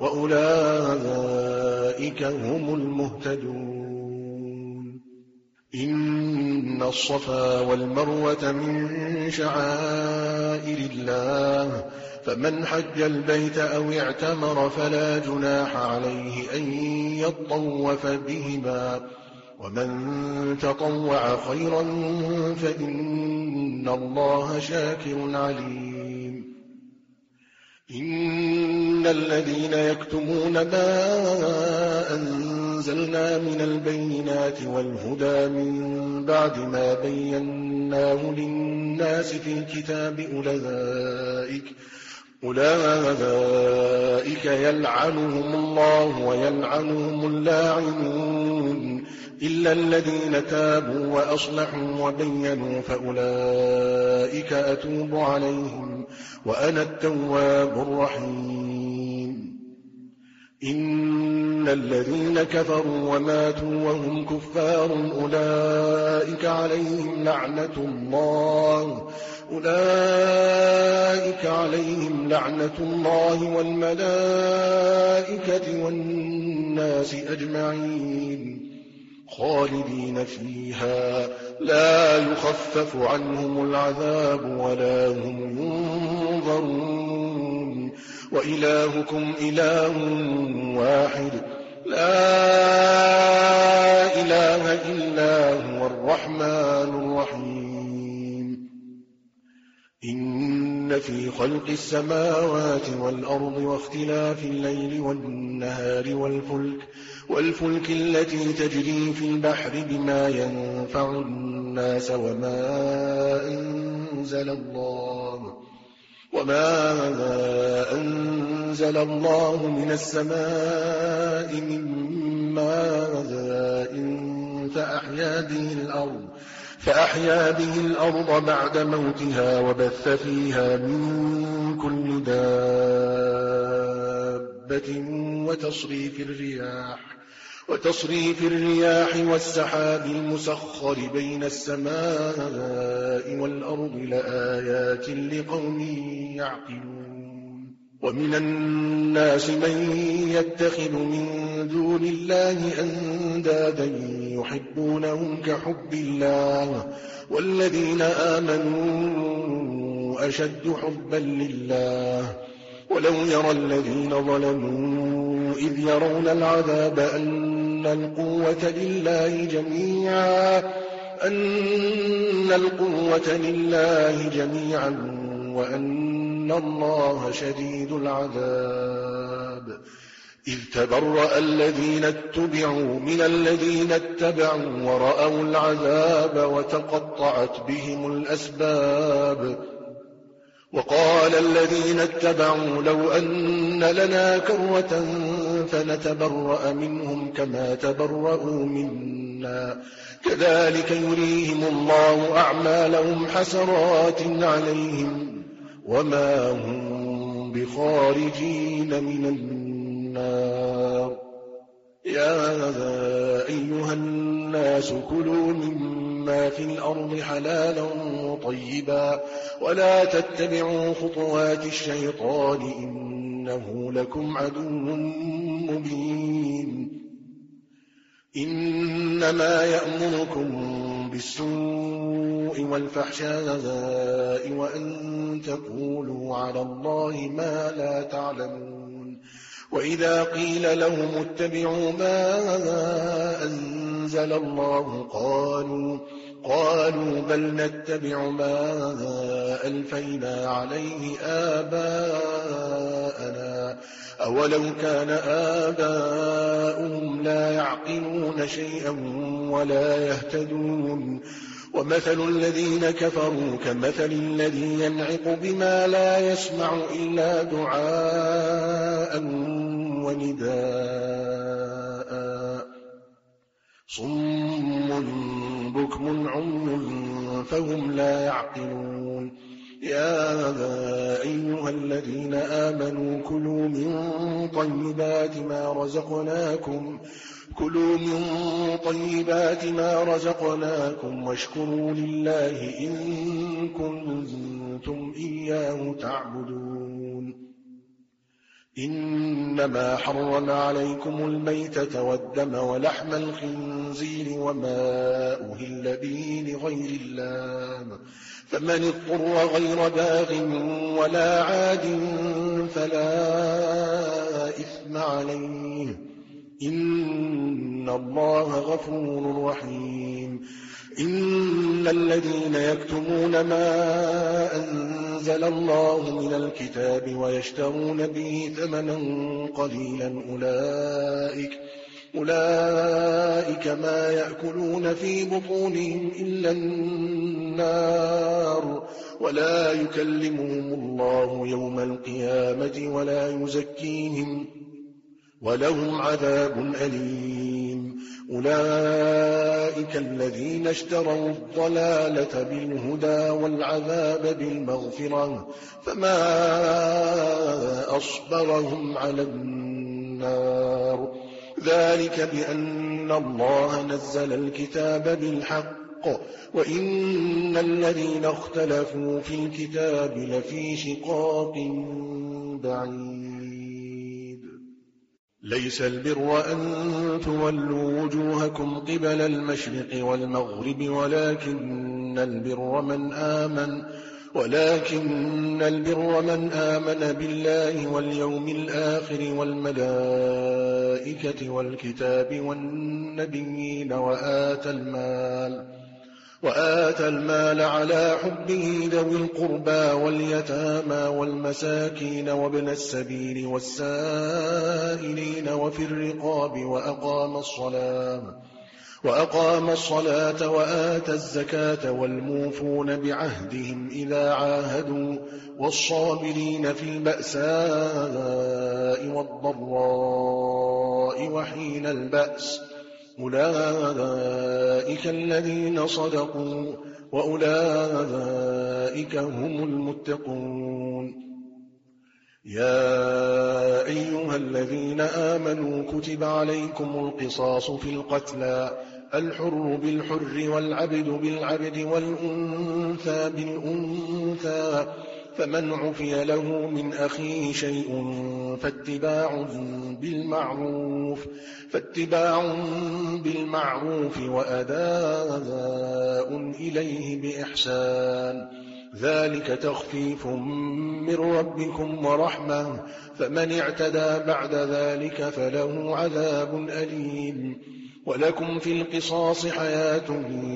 وأولئك هم المهتدون. إن الصفا والمروة من شعائر الله فمن حج البيت أو اعتمر فلا جناح عليه أن يطوف بهما ومن تطوع خيرا فإن الله شاكر عليم. إن الذين يكتمون ما أنزلنا من البينات والهدى من بعد ما بيناه للناس في الكتاب أولئك يلعنهم الله ويلعنهم اللاعنون إلا الذين تابوا وأصلحوا وبينوا فأولئك أتوب عليهم وأنا التواب الرحيم. إن الذين كفروا وماتوا وهم كفار أولئك عليهم لعنة الله والملائكة والناس أجمعين خالدين فيها لا يخفف عنهم العذاب ولا هم ينظرون. وإلهكم إله واحد لا إله إلا هو الرحمن الرحيم إن في خلق السماوات والأرض واختلاف الليل والنهار والفلك التي تجري في البحر بما ينفع الناس وما أنزل الله من السماء من ماء فأحيا به الأرض بعد موتها وبث فيها من كل دابة وتصريف الرياح والسحاب المسخر بين السماء والأرض لآيات لقوم يعقلون ومن الناس من يتخذ من دون الله أندادا يحبونهم كحب الله والذين آمنوا أشد حبا لله ولو يرى الذين ظلموا إذ يرون العذاب أن القوة لله جميعا وأن الله شديد العذاب إذ تبرأ الذين اتبعوا من الذين اتبعوا ورأوا العذاب وتقطعت بهم الأسباب وقال الذين اتبعوا لو أن لنا كرة فنتبرأ منهم كما تبرأوا منا كذلك يريهم الله أعمالهم حسرات عليهم وما هم بخارجين من النار يا أيها الناس كلوا مما في الأرض حلالا طيبا ولا تتبعوا خطوات الشيطان إنه لكم عدو مبين إنما يأمركم بالسوء والفحشاء وأن تقولوا على الله ما لا تعلمون وإذا قيل لهم اتبعوا ما أنزل الله قالوا بل نتبع ما ألفينا عليه آباءنا أولو كان آباؤهم لا يعقلون شيئا ولا يهتدون ومثل الذين كفروا كمثل الذي ينعق بما لا يسمع إلا دعاء ونداء صم بكم عمي فهم لا يعقلون يا أيها الذين آمنوا كلوا من طيبات ما رزقناكم واشكروا لله إن كنتم إياه تعبدون إنما حرم عليكم الميتة والدم ولحم الخنزير وما أهل به لغير الله فمن اضطر غير باغ ولا عاد فلا إثم عليه إن الله غفور رحيم إن الذين يكتمون ما أنزل الله من الكتاب ويشترون به ثمنا قليلا أولئك ما يأكلون في بطونهم إلا النار ولا يكلمهم الله يوم القيامة ولا يزكيهم ولهم عذاب أليم أولئك الذين اشتروا الضلالة بالهدى والعذاب بالمغفرة فما أصبرهم على النار ذلك بأن الله نزل الكتاب بالحق وإن الذين اختلفوا في الكتاب لفي شقاق بعيد ليس البر أن تولوا وجوهكم قبل المشرق والمغرب ولكن البر ولكن البر من آمن بالله واليوم الآخر والملائكة والكتاب والنبيين وآتى المال على حبه ذوي القربى واليتامى والمساكين وابن السبيل والسائلين وفي الرقاب وأقام الصلاة وآتى الزكاة والموفون بعهدهم إذا عاهدوا والصابرين في البأساء والضراء وحين البأس أولئك الذين صدقوا وأولئك هم المتقون. يا أيها الذين آمنوا كتب عليكم القصاص في القتلى الحر بالحر والعبد بالعبد والأنثى بالأنثى فمن عفي له من أخيه شيء فاتباع بالمعروف وأداء إليه بإحسان ذلك تخفيف من ربكم ورحمة فمن اعتدى بعد ذلك فله عذاب أليم. ولكم في القصاص حياة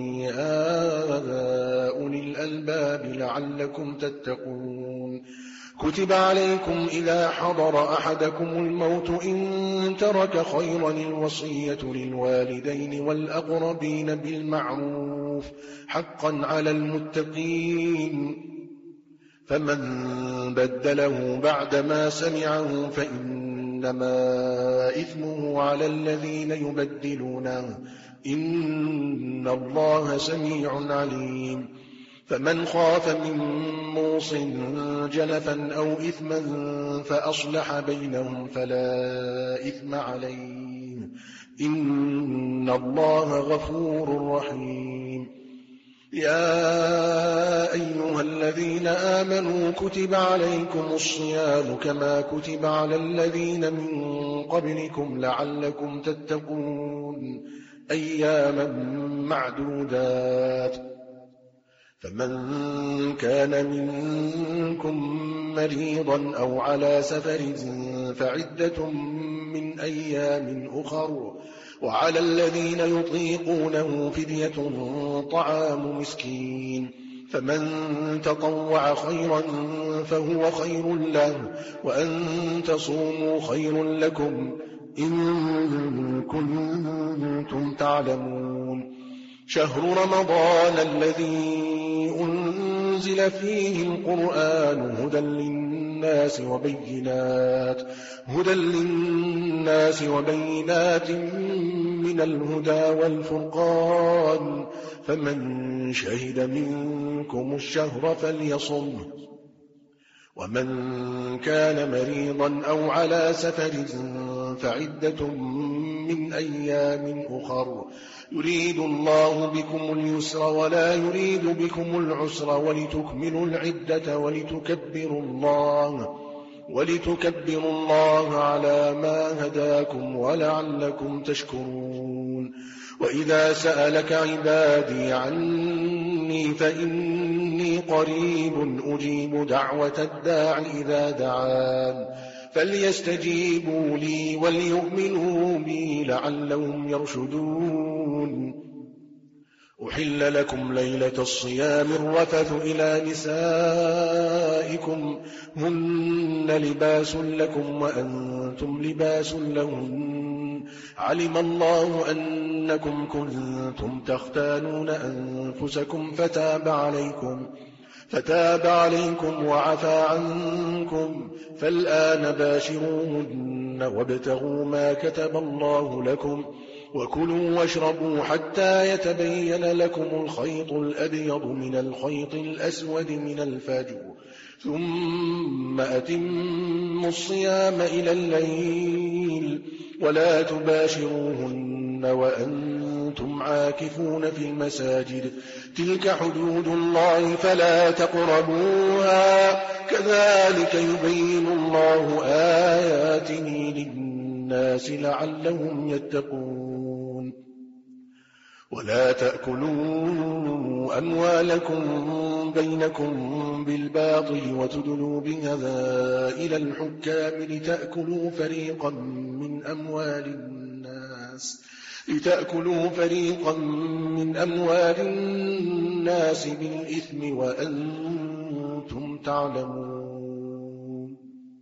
يا أولي الألباب لعلكم تتقون. كتب عليكم إذا حضر أحدكم الموت إن ترك خيرا الوصية للوالدين والأقربين بالمعروف حقا على المتقين فمن بدله بعدما سمعه فإنما إثمه على الذين يبدلونه إن الله سميع عليم. فمن خاف من موص جنفا أو إثما فأصلح بينهم فلا إثم عليه إن الله غفور رحيم. يا أيها الذين آمنوا كتب عليكم الصيام كما كتب على الذين من قبلكم لعلكم تتقون أياما معدودات. فمن كان منكم مريضا أو على سفر فعدة من أيام أخر وعلى الذين يطيقونه فدية طعام مسكين فمن تطوع خيرا فهو خير له وأن تصوموا خير لكم إن كنتم تعلمون. شهر رمضان الذي أنزل فيه القرآن هدى للناس وبينات من الهدى والفرقان فمن شهد منكم الشهر فليصمه ومن كان مريضا أو على سفر فعدة من أيام أخر يريد الله بكم اليسر ولا يريد بكم العسر ولتكملوا العدة ولتكبروا الله على ما هداكم ولعلكم تشكرون. وإذا سألك عبادي عني فإني قريب أجيب دعوة الداع إذا دعان فليستجيبوا لي وليؤمنوا بي لعلهم يرشدون. أحل لكم ليلة الصيام الرفث إلى نسائكم هن لباس لكم وأنتم لباس لهن علم الله أنكم كنتم تختانون أنفسكم فتاب عليكم وعفى عنكم فالآن باشروهن وابتغوا ما كتب الله لكم وكلوا واشربوا حتى يتبين لكم الخيط الأبيض من الخيط الأسود من الفجر ثم أتموا الصيام إلى الليل ولا تباشروهن وأنتم عاكفون في المساجد تلك حدود الله فلا تقربوها كذلك يبين الله آياته للناس لعلهم يتقون. ولا تأكلوا أموالكم بينكم بالباطل وتدلوا بهذا إلى الحكام لتأكلوا فريقا من أموال الناس بالإثم وأنتم تعلمون.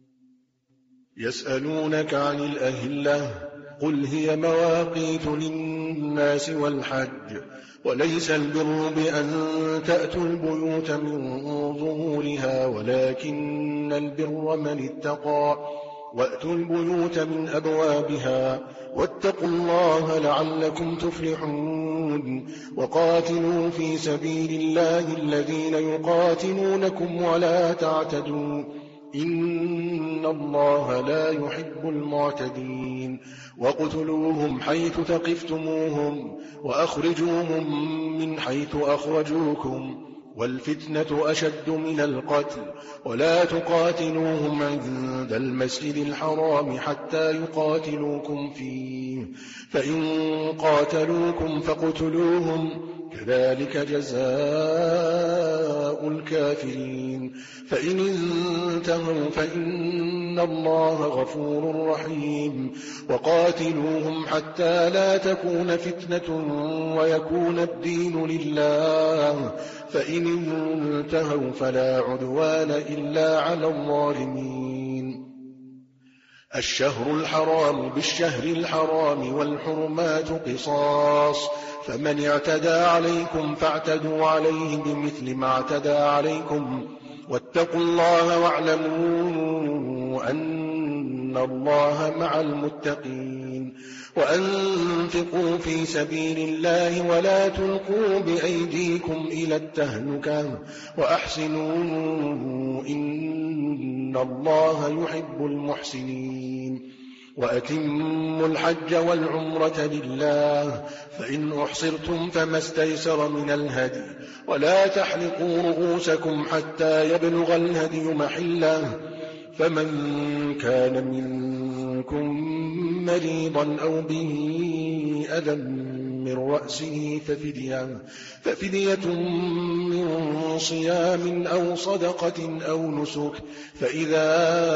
يسألونك عن الأهلة قل هي مواقيت للناس والحج وليس البر بأن تأتوا البيوت من ظهورها ولكن البر من اتقى وأتوا البيوت من أبوابها واتقوا الله لعلكم تفلحون. وقاتلوا في سبيل الله الذين يقاتلونكم ولا تعتدوا إن الله لا يحب المعتدين. واقتلوهم حيث ثقفتموهم وأخرجوهم من حيث أخرجوكم والفتنة أشد من القتل ولا تقاتلوهم عند المسجد الحرام حتى يقاتلوكم فيه فإن قاتلوكم فاقتلوهم كذلك جزاء الكافرين. فإن انتهوا فإن الله غفور رحيم. وقاتلوهم حتى لا تكون فتنة ويكون الدين لله فإن انتهوا فلا عدوان إلا على الظالمين. الشهر الحرام بالشهر الحرام والحرمات قصاص فمن اعتدى عليكم فاعتدوا عليه بمثل ما اعتدى عليكم واتقوا الله واعلموا أن الله مع المتقين. وأنفقوا في سبيل الله ولا تلقوا بأيديكم إلى التهلكة وأحسنوا إن الله يحب المحسنين. وأتموا الحج والعمرة لله فإن أحصرتم فما استيسر من الهدي ولا تحلقوا رؤوسكم حتى يبلغ الهدي محله فمن كان منكم مريضا أو به أذى من رأسه ففدية من صيام أو صدقة أو نسك فإذا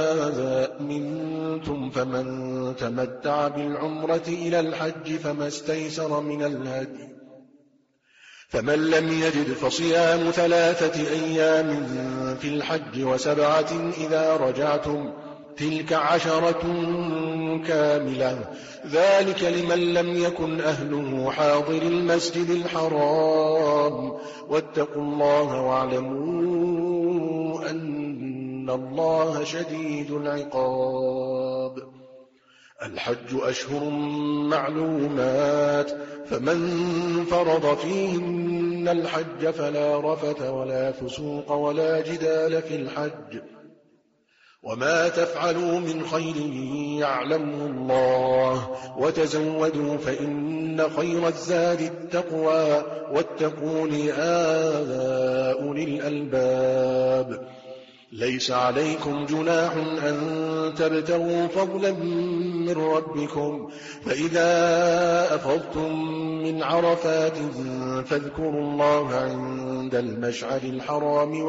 أمنتم فمن تمتع بالعمرة إلى الحج فما استيسر من الهدي فمن لم يجد فصيام 3 أيام في الحج و7 إذا رجعتم تلك 10 كاملة ذلك لمن لم يكن أهله حاضر المسجد الحرام واتقوا الله واعلموا أن الله شديد العقاب. الحج أشهر معلومات فمن فرض فيهن الحج فلا رفث ولا فسوق ولا جدال في الحج وما تفعلوا من خير يعلمه الله وتزودوا فإن خير الزاد التقوى واتقون يا أولي الألباب. ليس عليكم جناح أن تبتغوا فضلا من ربكم فإذا أفضتم من عرفات فاذكروا الله عند المشعر الحرام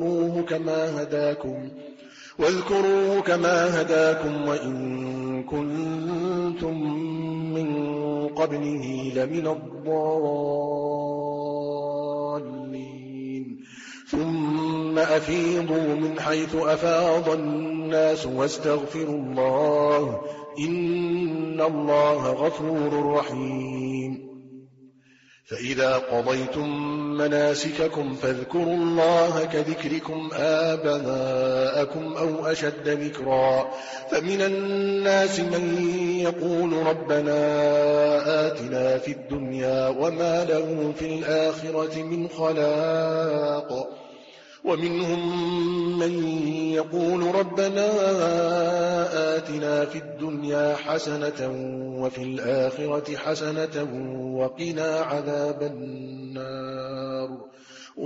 واذكروه كما هداكم وإن كنتم من قبله لمن الضالين. ثم أفيضوا من حيث أفاض الناس واستغفروا الله إن الله غفور رحيم. فإذا قضيتم مناسككم فاذكروا الله كذكركم آباءكم أو أشد ذكرا فمن الناس من يقول ربنا آتنا في الدنيا وما له في الآخرة من خلاق ومنهم من يقول ربنا آتنا في الدنيا حسنة وفي الآخرة حسنة وقنا عذاب النار.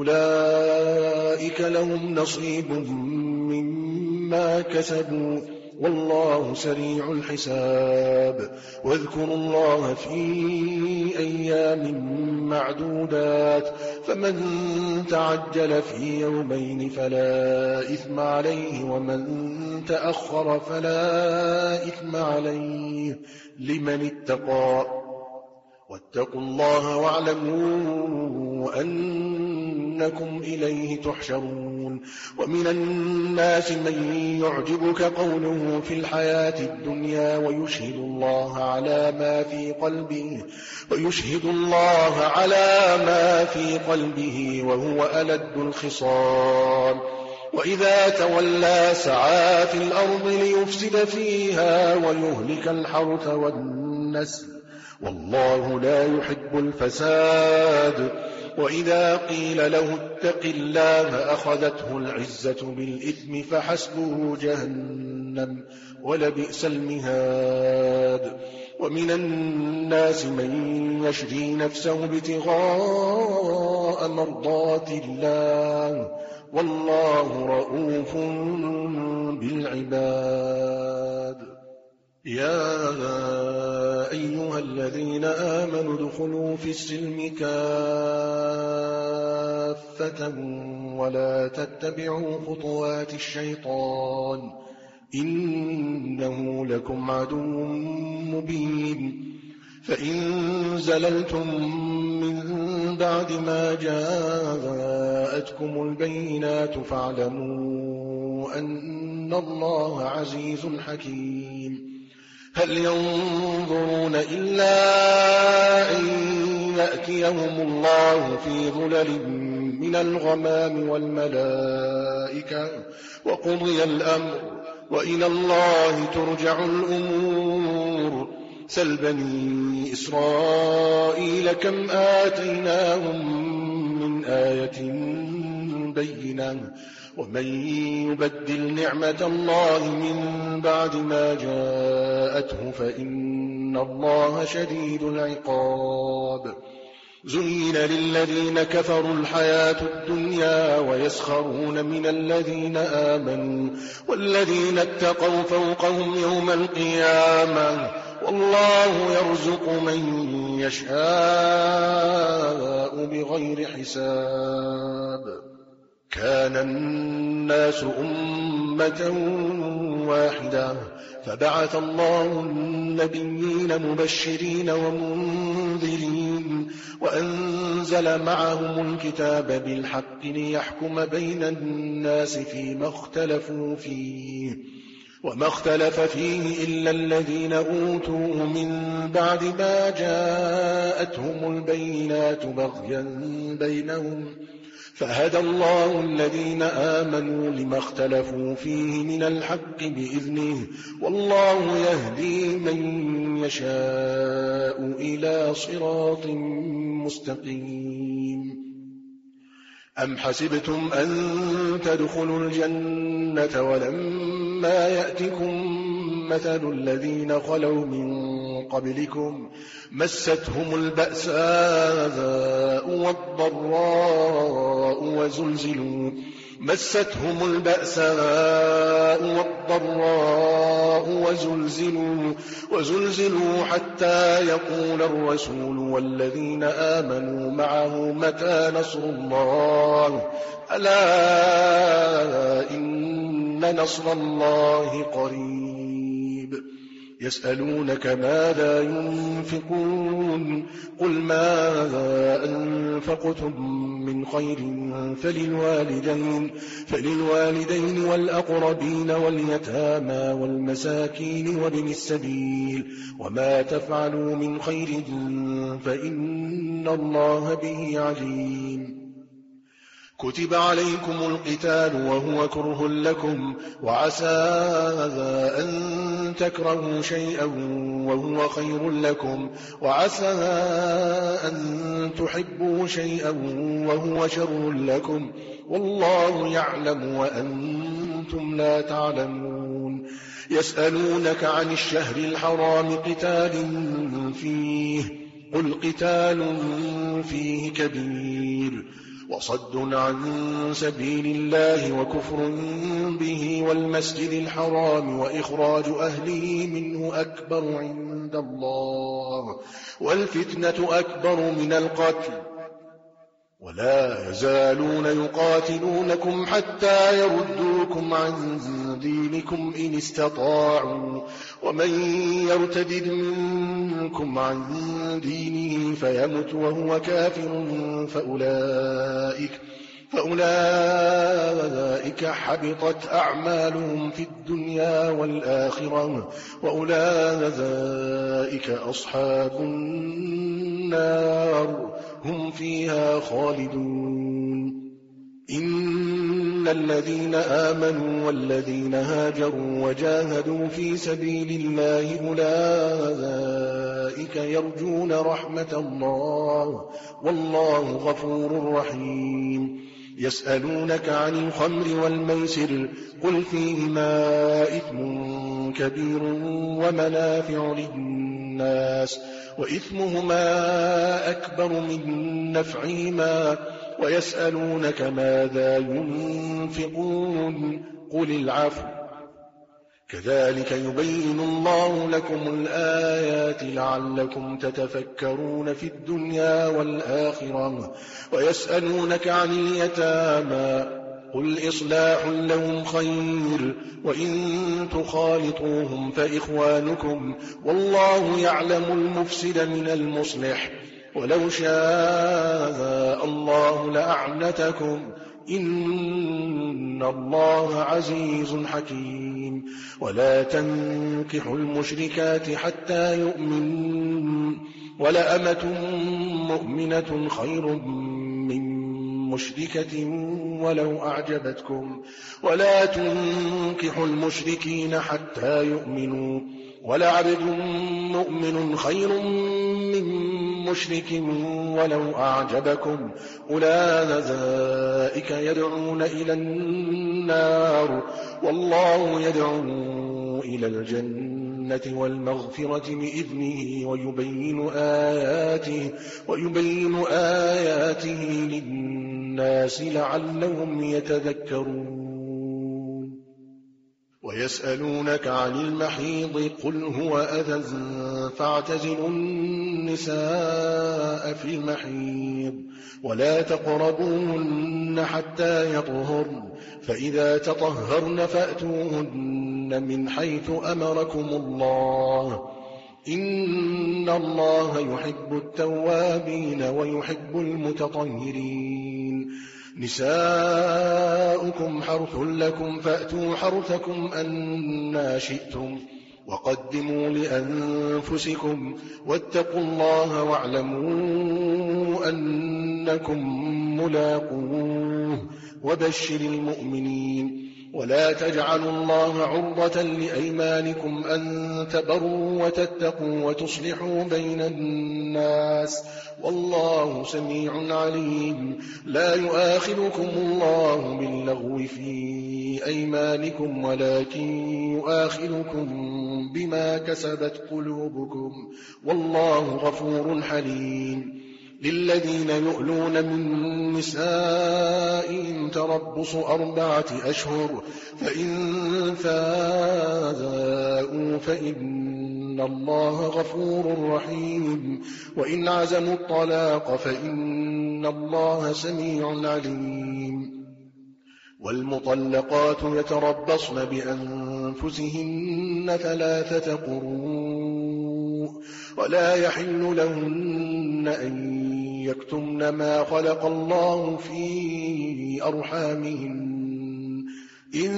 أولئك لهم نصيب مما كسبوا والله سريع الحساب. واذكروا الله في أيام معدودات، فمن تعجل في يومين فلا إثم عليه، ومن تأخر فلا إثم عليه لمن اتقى. واتقوا الله واعلموا أنكم إليه تحشرون. ومن الناس من يعجبك قوله في الحياة الدنيا ويشهد الله على ما في قلبه وهو ألد الخصام. وإذا تولى سعى في الأرض ليفسد فيها ويهلك الحرث والنسل، والله لا يحب الفساد. وإذا قيل له اتق الله أخذته العزة بالإثم فحسبه جهنم ولبئس المهاد. ومن الناس من يشري نفسه ابتغاء مرضات الله، والله رؤوف بالعباد. يا أيها الذين آمنوا ادخلوا في السلم كافة ولا تتبعوا خطوات الشيطان، إنه لكم عدو مبين. فإن زللتم من بعد ما جاءتكم البينات فاعلموا أن الله عزيز حكيم. هل ينظرون إلا أن يأتيهم الله في ظلل من الغمام والملائكة وقضي الأمر وإلى الله ترجع الأمور. سل بني إسرائيل كم آتيناهم من آية بينة، ومن يبدل نعمة الله من بعد ما جاءته فإن الله شديد العقاب. زين للذين كفروا الحياة الدنيا ويسخرون من الذين آمنوا والذين اتقوا فوقهم يوم القيامة، والله يرزق من يشاء بغير حساب. كان الناس أمة واحدة فبعث الله النبيين مبشرين ومنذرين وأنزل معهم الكتاب بالحق ليحكم بين الناس فيما اختلفوا فيه، وما اختلف فيه إلا الذين أوتوه من بعد ما جاءتهم البينات بغيا بينهم، فهدى الله الذين آمنوا لما اختلفوا فيه من الحق بإذنه، والله يهدي من يشاء إلى صراط مستقيم. أم حسبتم أن تدخلوا الجنة ولما يأتكم مثل الذين خلوا من قبلكم مستهم البأساء والضراء وزلزلوا حتى يقول الرسول والذين آمنوا معه متى نصر الله، ألا إن نصر الله قريب. يسألونك ماذا ينفقون قل ما أنفقتم من خير فللوالدين والأقربين واليتامى والمساكين وابن السبيل، وما تفعلوا من خير فإن الله به عليم. كتب عليكم القتال وهو كره لكم، وعسى أن تكرهوا شيئا وهو خير لكم، وعسى أن تحبوا شيئا وهو شر لكم، والله يعلم وأنتم لا تعلمون. يسألونك عن الشهر الحرام قتال فيه قل قتال فيه كبير وصد عن سبيل الله وكفر به والمسجد الحرام وإخراج أهله منه أكبر عند الله والفتنة أكبر من القتل ولا يزالون يقاتلونكم حتى يردوكم عن دينكم إن استطاعوا ومن يرتد منكم عن دينه فيمت وهو كافر فأولئك حبطت أعمالهم في الدنيا والآخرة وأولئك أصحاب النار هم فيها خالدون إن الذين آمنوا والذين هاجروا وجاهدوا في سبيل الله أولئك يرجون رحمة الله والله غفور رحيم يسألونك عن الخمر والميسر قل فيهما إثم كبير ومنافع للناس وإثمهما أكبر من نفعهما ويسألونك ماذا ينفقون قل العفو كذلك يبين الله لكم الآيات لعلكم تتفكرون في الدنيا والآخرة ويسألونك عن اليتامى قل إصلاح لهم خير وإن تخالطوهم فإخوانكم والله يعلم المفسد من المصلح ولو شاء الله لأعنتكم إن الله عزيز حكيم ولا تنكحوا المشركات حتى يؤمنوا ولأمة مؤمنة خير من مشركة ولو أعجبتكم ولا تنكحوا المشركين حتى يؤمنوا ولعبد مؤمن خير من مشرك ولو أعجبكم أولئك يدعون إلى النار والله يدعو إلى الجنة والمغفرة بإذنه ويبين آياته للناس لعلهم يتذكرون ويسألونك عن المحيض قل هو أذى فاعتزلوا النساء في المحيض ولا تقربوهن حتى يطهرن فإذا تطهرن فأتوهن من حيث أمركم الله إن الله يحب التوابين ويحب المتطهرين نساؤكم حرث لكم فأتوا حرثكم أنى شئتم وقدموا لأنفسكم واتقوا الله واعلموا أنكم ملاقوه وبشر المؤمنين ولا تجعلوا الله عرضة لأيمانكم أن تبروا وتتقوا وتصلحوا بين الناس والله سميع عليم لا يؤاخذكم الله باللغو في أيمانكم ولكن يؤاخذكم بما كسبت قلوبكم والله غفور حليم للذين يؤلون من نسائهم تربص 4 أشهر فإن فاءوا فإن الله غفور رحيم وإن عزموا الطلاق فإن الله سميع عليم والمطلقات يتربصن بأنفسهن 3 قروء ولا يحل لهن أن يكتمن ما خلق الله في أرحامهن إن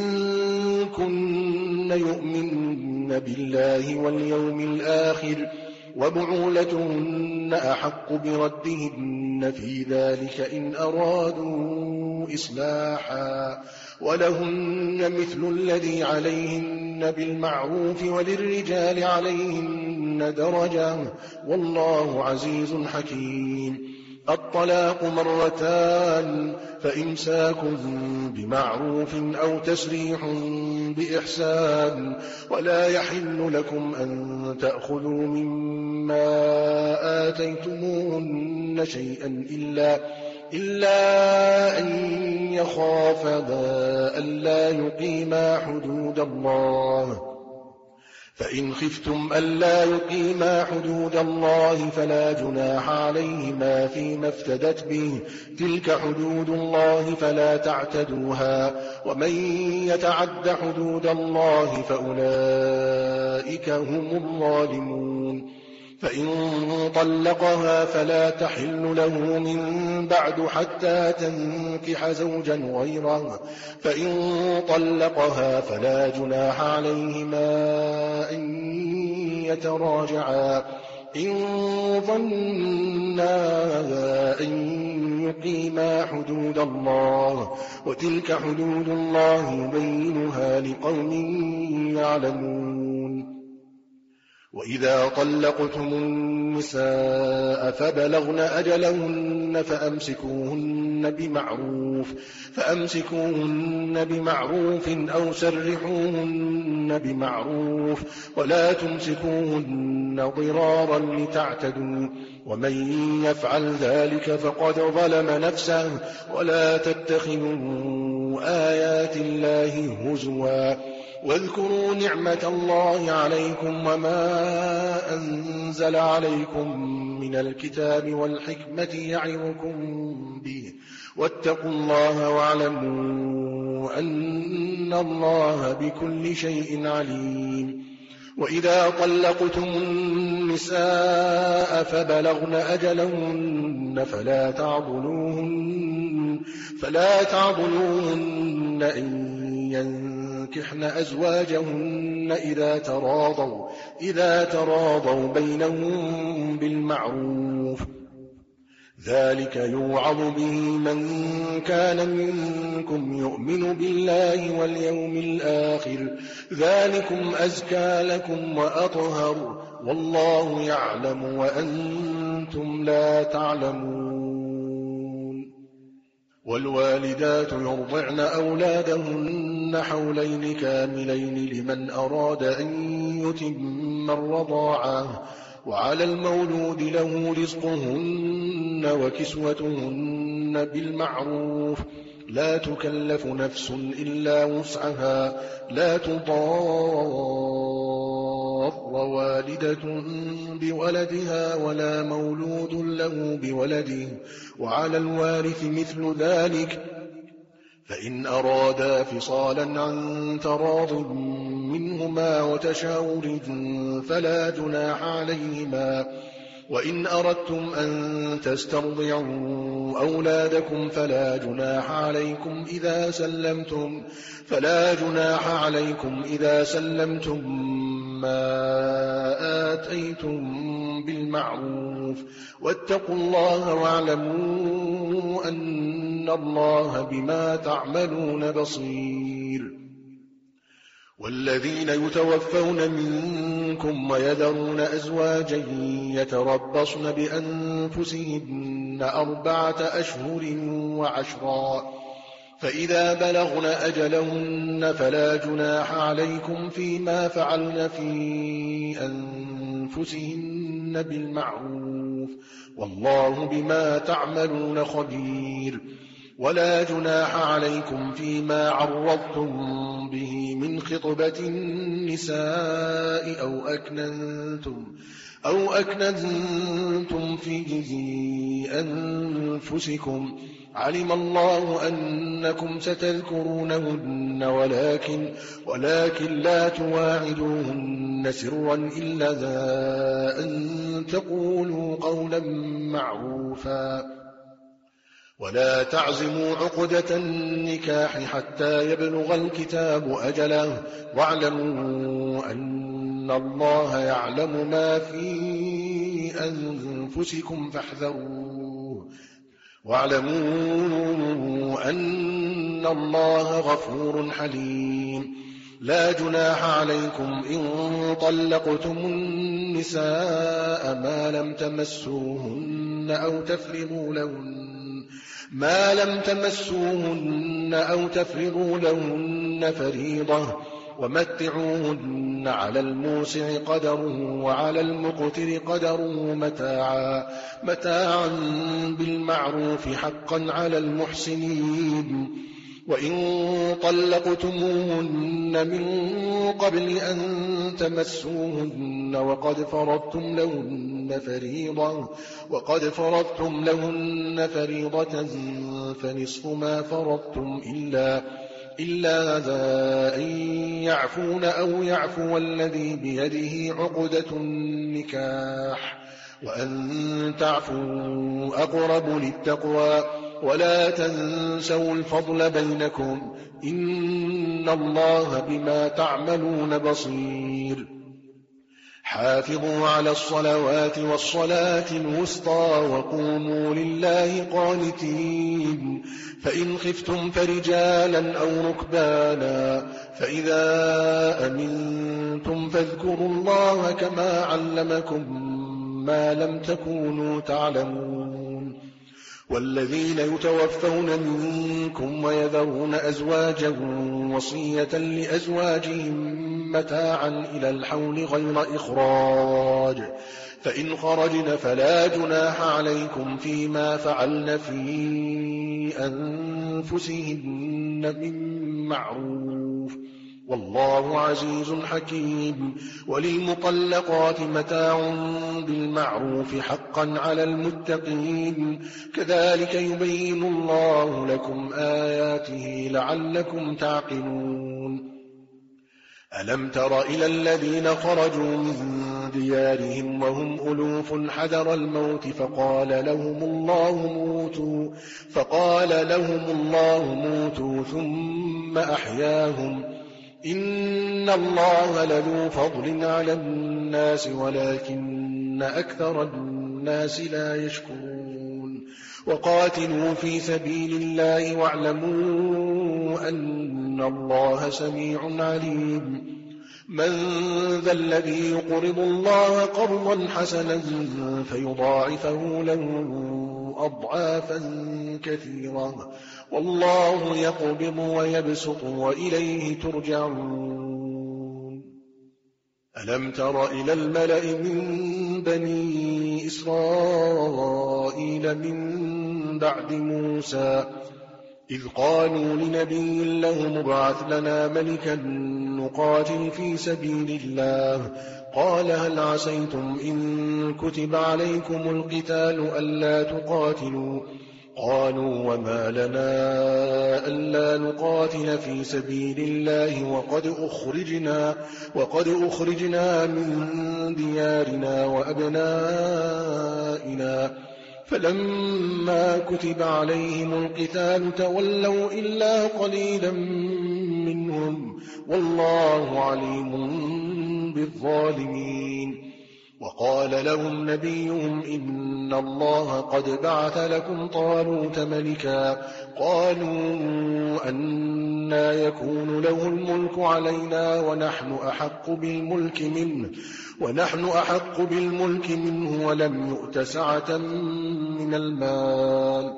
كن يؤمن بالله واليوم الآخر وبعولتهن أحق بردهن في ذلك إن أرادوا إصلاحا ولهن مثل الذي عليهن بالمعروف وللرجال عليهن درجة والله عزيز حكيم الطلاق 2 فإمساك بمعروف أو تسريح بإحسان ولا يحل لكم أن تأخذوا مما آتيتموهن شيئا إلا أن يخافا ألا يقيما حدود الله. فإن خفتم ألا يقيما حدود الله فلا جناح عليهما فيما افتدت به، تلك حدود الله فلا تعتدوها، ومن يتعد حدود الله فأولئك هم الظالمون. فإن طلقها فلا تحل له من بعد حتى تنكح زوجا غيره، فإن طلقها فلا جناح عليهما أن يتراجعا إن ظنا أن يقيما حدود الله، وتلك حدود الله يبينها لقوم يعلمون. وإذا طلقتم النساء فبلغن أجلهن فأمسكوهن بمعروف أو سرحوهن بمعروف، ولا تمسكوهن ضرارا لتعتدوا، ومن يفعل ذلك فقد ظلم نفسه. ولا تتخذوا آيات الله هزوا، واذكروا نعمة الله عليكم وما أنزل عليكم من الكتاب والحكمة يعظكم به، واتقوا الله واعلموا أن الله بكل شيء عليم. وإذا طلقتم النساء فبلغن أجلهن فلا تعضلوهن أن ينكحن أزواجهن إذا تراضوا بينهم بالمعروف، ذلك يوعظ به من كان منكم يؤمن بالله واليوم الآخر، ذلكم أزكى لكم وأطهر، والله يعلم وأنتم لا تعلمون. والوالدات يرضعن أولادهن حولين كاملين لمن أراد أن يتم الرضاعة، وعلى المولود له رزقهن وكسوتهن بالمعروف، لا تكلف نفس إلا وسعها، لا تضار والدة بولدها ولا مولود له بولده، وعلى الوارث مثل ذلك، فإن أرادا فصالا عن تراض منهما وتشاور فلا جناح عليهما. وإن أردتم أن تسترضعوا أولادكم فلا جناح عليكم إذا سلمتم ما آتيتم بالمعروف، واتقوا الله واعلموا أن الله بما تعملون بصير. والذين يتوفون منكم ويذرون أزواجا يتربصن بأنفسهن 4 أشهر و10، فإذا بلغن أجلهن فلا جناح عليكم فيما فعلن في أنفسهن بالمعروف، والله بما تعملون خبير. ولا جناح عليكم فيما عرضتم به من خطبة النساء أو أكننتم في أنفسكم، علم الله أنكم ستذكرونهن ولكن لا تواعدوهن سرا إلا أن تقولوا قولا معروفا. ولا تعزموا عقدة النكاح حتى يبلغ الكتاب أجله، واعلموا أن الله يعلم ما في أنفسكم فاحذروه، واعلموا أن الله غفور حليم. لا جناح عليكم إن طلقتم النساء ما لم تمسوهن أو تفرضوا لهن فريضة، ومتعوهن على الموسع قدره وعلى المقتر قدره متاعا بالمعروف حقا على المحسنين. وإن طلقتموهن من قبل أن تمسوهن وقد فرضتم لهن فريضة فنصف ما فرضتم إلا ذا أن يعفون أو يعفو الذي بيده عقدة النكاح وأن تعفوا أقرب للتقوى ولا تنسوا الفضل بينكم إن الله بما تعملون بصير. حافظوا على الصلوات والصلاة الوسطى وقوموا لله قانتين. فإن خفتم فرجالا أو ركبانا فإذا أمنتم فاذكروا الله كما علمكم ما لم تكونوا تعلمون. والذين يتوفون منكم ويذرون أزواجا وصية لأزواجهم متاعا إلى الحول غير إخراج فإن خرجن فلا جناح عليكم فيما فعلن في أنفسهن من معروف والله عزيز حكيم. وللمطلقات متاع بالمعروف حقا على المتقين كذلك يبين الله لكم آياته لعلكم تعقلون. ألم تر إلى الذين خرجوا من ديارهم وهم ألوف حذر الموت فقال لهم الله موتوا ثم أحياهم إن الله لذو فضل على الناس ولكن أكثر الناس لا يشكرون. وقاتلوا في سبيل الله واعلموا أن الله سميع عليم. من ذا الذي يقرض الله قرضا حسنا فيضاعفه له أضعافا كثيرة والله يقبض ويبسط وإليه ترجعون. ألم تر إلى الملأ من بني إسرائيل من بعد موسى إذ قالوا لنبي له مبعث لنا ملكا نقاتل في سبيل الله قال هل عسيتم إن كتب عليكم القتال ألا تقاتلوا قالوا وما لنا ألا نقاتل في سبيل الله وقد أخرجنا من ديارنا وأبنائنا فلما كتب عليهم القتال تولوا إلا قليلا منهم والله عليم بالظالمين. وقال لهم نبيهم إن الله قد بعث لكم طالوت ملكا قالوا أنى يكون له الملك علينا ونحن أحق بالملك منه ولم يؤت سعة من المال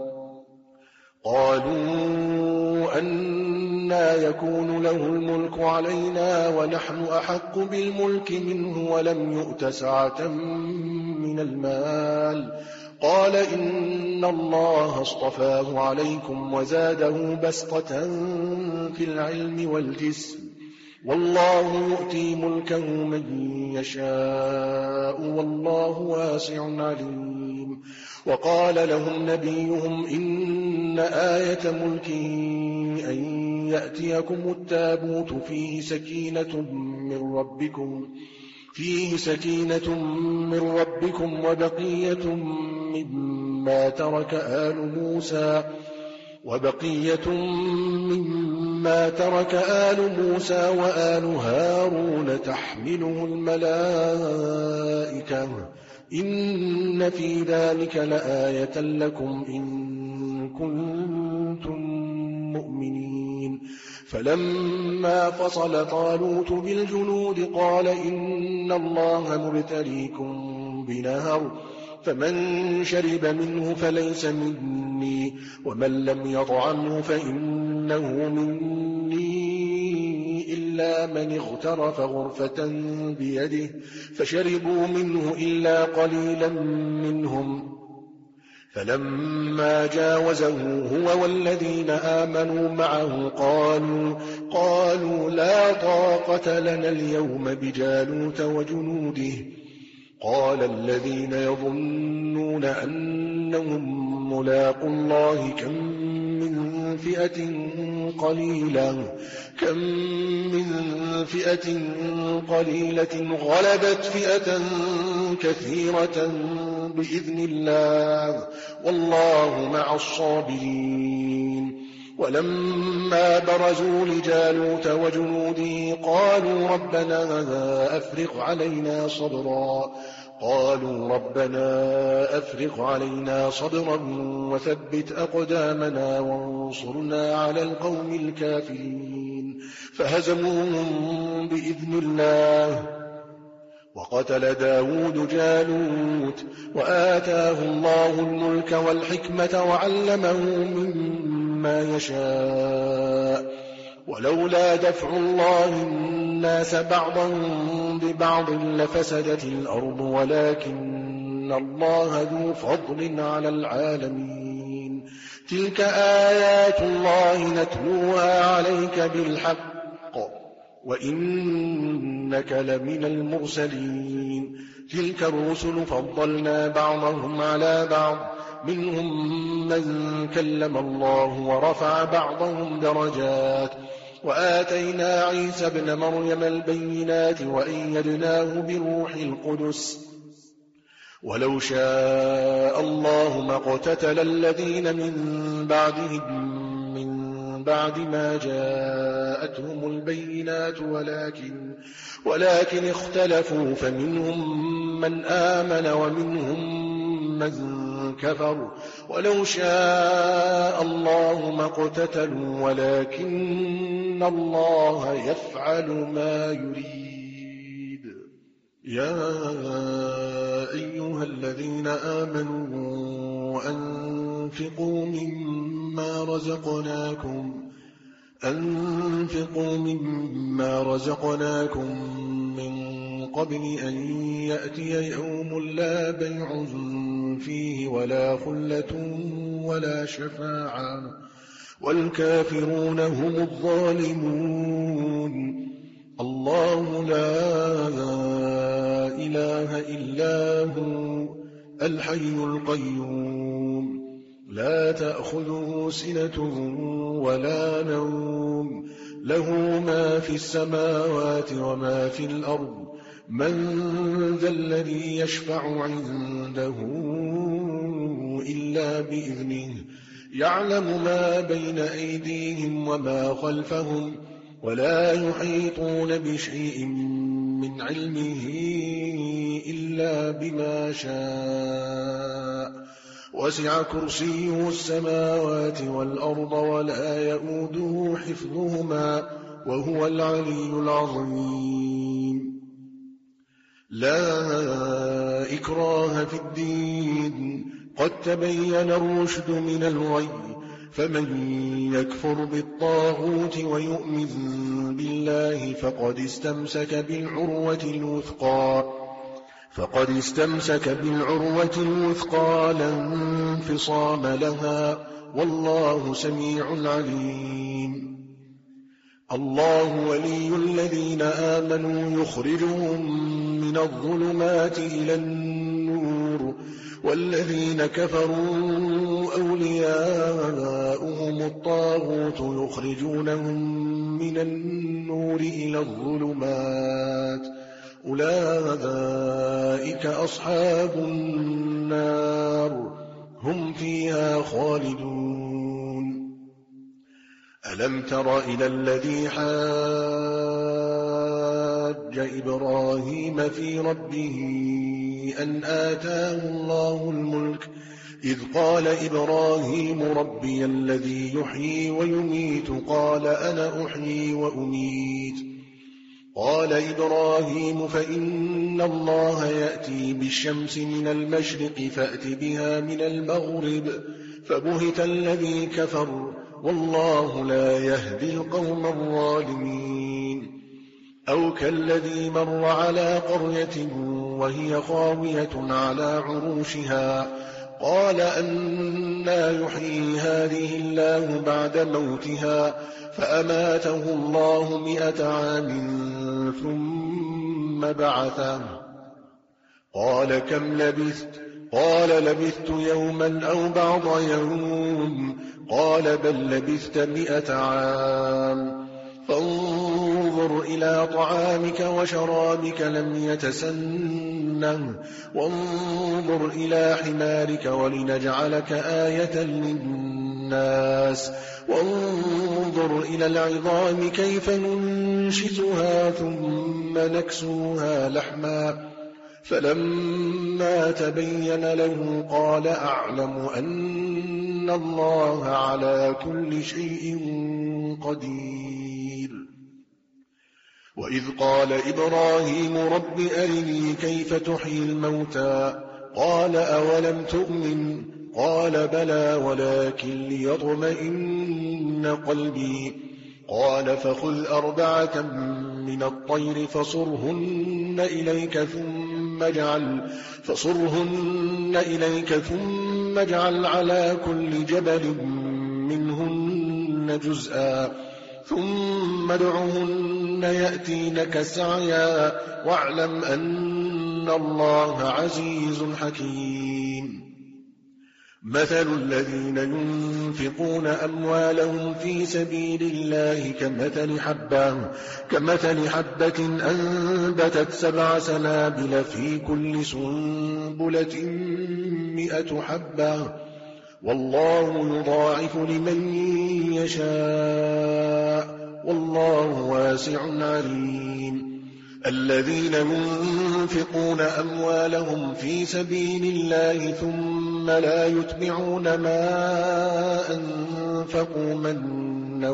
قالوا أنى يكون له الملك علينا ونحن أحق بالملك منه ولم يؤت سعة من المال قال إن الله اصطفاه عليكم وزاده بسطة في العلم والجسم والله يؤتي ملكه من يشاء والله واسع عليم. وقال لهم نبيهم إن آية ملكه أن يأتيكم التابوت فيه سكينة من ربكم وبقية مما ترك آل موسى وآل هارون تحمله الملائكة إن في ذلك لآية لكم إن كنتم مؤمنين. فلما فصل طالوت بالجنود قال إن الله مبتليكم بنهر فمن شرب منه فليس مني ومن لم يطعمه فإنه مني إلا إلا من اغترف غرفة بيده فشربوا منه إلا قليلا منهم. فلما جاوزه هو والذين آمنوا معه قالوا لا طاقة لنا اليوم بجالوت وجنوده. قال الذين يظنون أنهم ملاقوا الله كم من فئة قليلة غلبت فئة كثيرة بإذن الله والله مع الصابرين. ولما برزوا لجالوت وجنوده قالوا ربنا أفرغ علينا صبرا وثبت أقدامنا وانصرنا على القوم الكافرين. فهزموهم بإذن الله. وقتل داود جالوت وآتاه الله الملك والحكمة وعلمه مما يشاء. ولولا دفع الله الناس بعضهم ببعض لفسدت الأرض ولكن الله ذو فضل على العالمين. تلك آيات الله نتلوها عليك بالحق وإنك لمن المرسلين. تلك الرسل فضلنا بعضهم على بعض منهم من كلم الله ورفع بعضهم درجات. وآتينا عيسى ابن مريم البينات وأيدناه بروح القدس. ولو شاء الله ما اقتتل الذين من بعد ما جاءتهم البينات ولكن اختلفوا فمنهم من آمن ومنهم من كفر. ولو شاء الله ما اقتتلوا ولكن الله يفعل ما يريد. يا أيها الذين آمنوا أنفقوا مما رزقناكم من قبل أن يأتي يوم لا بيع فيه ولا خلة ولا شفاعة والكافرون هم الظالمون. الله لا إله إلا هو الحي القيوم لا تأخذه سنة ولا نوم له ما في السماوات وما في الأرض. من ذا الذي يشفع عنده إلا بإذنه. يعلم ما بين أيديهم وما خلفهم ولا يحيطون بشيء من علمه إلا بما شاء. وسع كرسيه السماوات والأرض ولا يؤوده حفظهما وهو العلي العظيم. لا إكراه في الدين قد تبين الرشد من الغي. فمن يكفر بالطاغوت ويؤمن بالله فقد استمسك بالعروة الوثقى لا انفصام لها والله سميع عليم. الله ولي الذين آمنوا يخرجهم من الظلمات إلى النور والذين كفروا أولياؤهم الطاغوت يخرجونهم من النور إلى الظلمات أولئك أصحاب النار هم فيها خالدون. ألم تر إلى الذي حاج إبراهيم في ربه أن آتاه الله الملك إذ قال إبراهيم ربي الذي يحيي ويميت قال أنا أحيي وأميت. قال إبراهيم فإن الله يأتي بالشمس من المشرق فأت بها من المغرب فبهت الذي كفر والله لا يهدي القوم الظالمين. أو كالذي مر على قرية وهي خاوية على عروشها قال أنى يحيي هذه الله بعد موتها فأماته الله 100 عام ثم بعثه قال كم لبثت قال لبثت يوما أو بعض يوم قال بل لبثت 100 عام فانظر إلى طعامك وشرابك لم يتسنه وانظر إلى حمارك ولنجعلك آية للناس وانظر إلى العظام كيف ننشزها ثم نكسوها لحما فلما تبين له قال أعلم أن الله على كل شيء قدير وإذ قال إبراهيم رب أرني كيف تحيي الموتى قال أولم تؤمن قال بلى ولكن ليطمئن قلبي قال فخذ 4 من الطير فصرهن إليك ثم اجعل على كل جبل منهن جزءا ثم ادعهن يأتينك سعيا واعلم أن الله عزيز حكيم مثل الذين ينفقون أموالهم في سبيل الله كمثل حبة أنبتت 7 سنابل في كل سنبلة 100 حبة والله يضاعف لمن يشاء والله واسع عليم الذين ينفقون أموالهم في سبيل الله ثم لا يتبعون ما أنفقوا منا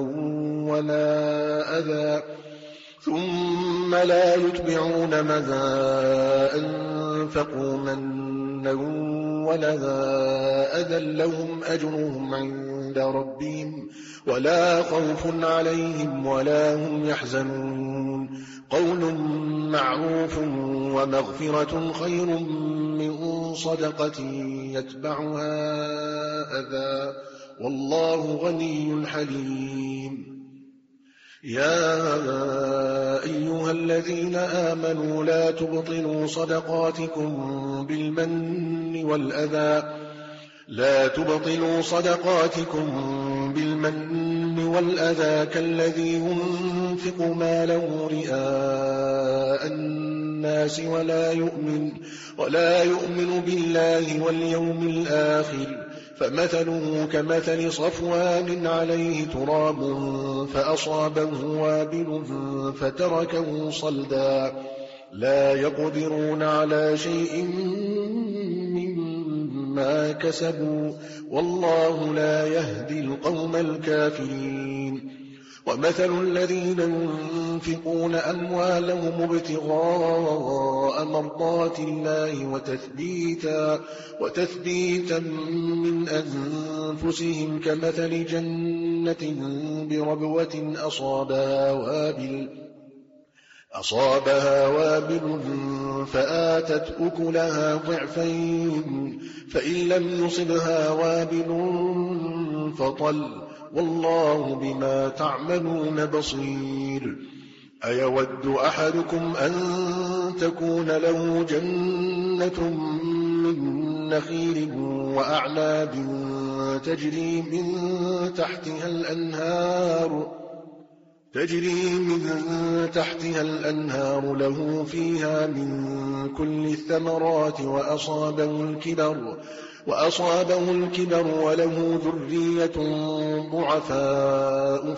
ولا أذى لهم أجرهم عند ربهم ولا خوف عليهم ولا هم يحزنون قول معروف ومغفرة خير من صدقة يتبعها أذى والله غني حليم يا أيها الذين آمنوا لا تبطلوا صدقاتكم بالمن والأذى كالذي ينفق ماله رئاء الناس ولا يؤمن بالله واليوم الآخر فمثله كمثل صفوان عليه تراب فأصابه وابل فتركه صلدا لا يقدرون على شيء مما كسبوا والله لا يهدي القوم الكافرين ومثل الذين ينفقون أموالهم ابتغاء مرضات الله وتثبيتا من أنفسهم كمثل جنة بربوة أصابها وابل فآتت أكلها ضعفين فإن لم يصبها وابل فطل والله بما تعملون بصير أيود أحدكم أن تكون له جنة من نخيل وأعناب تجري من تحتها الأنهار له فيها من كل الثمرات وأصابه الكبر وله ذرية ضعفاء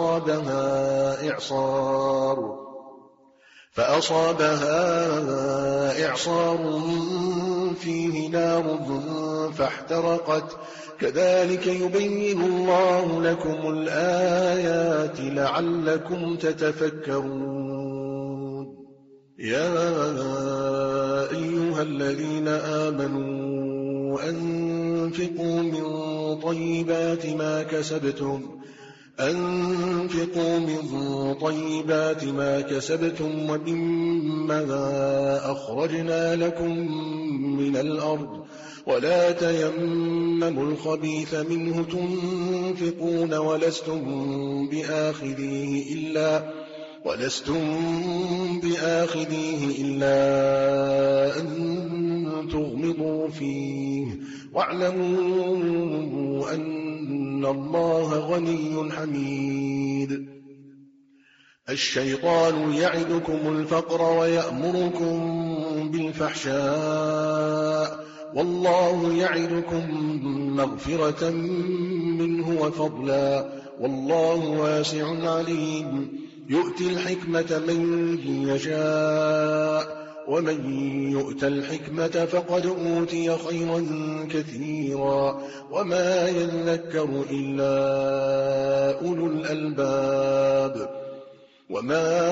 فأصابها إعصار فيه نار فاحترقت كذلك يبين الله لكم الآيات لعلكم تتفكرون يا أيها الذين آمنوا أنفقوا من طيبات ما كسبتم أنفقوا من طيبات ما كسبتم ومما أخرجنا لكم من الأرض ولا تيمموا الخبيث منه تنفقون ولستم بآخذيه إلا أن تغمضوا فيه واعلموا أن الله غني حميد. الشيطان يعدكم الفقر ويأمركم بالفحشاء والله يعدكم مغفرة منه وفضلا والله واسع عليم. يؤتي الحكمة من يشاء ومن يؤت الحكمة فقد أوتي خيرا كثيرا وما يذكر إلا أولو الألباب. وما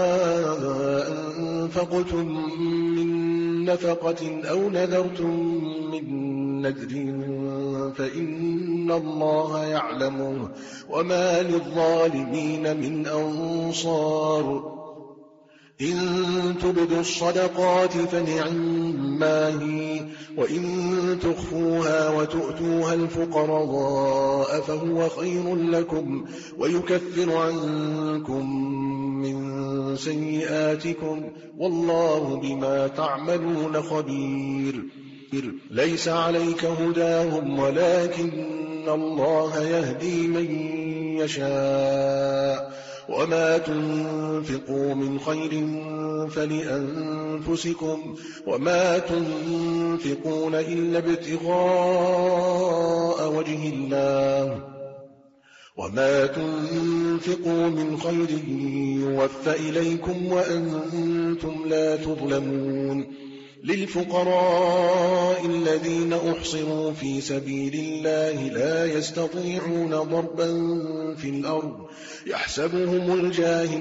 أنفقتم من نفقة أو نذرتم من نذر فإن الله يعلمه وما للظالمين من أنصار. إن تبدوا الصدقات فنعما هي وإن تخفوها وتؤتوها الفقراء فهو خير لكم ويكفر عنكم من سيئاتكم والله بما تعملون خبير. ليس عليك هداهم ولكن الله يهدي من يشاء وما تنفقوا من خير فلأنفسكم وما تنفقون إلا ابتغاء وجه الله وما تنفقوا من خير يوفى إليكم وأنتم لا تظلمون. للفقراء الذين أحصروا في سبيل الله لا يستطيعون ضربا في الأرض يحسبهم الجاهل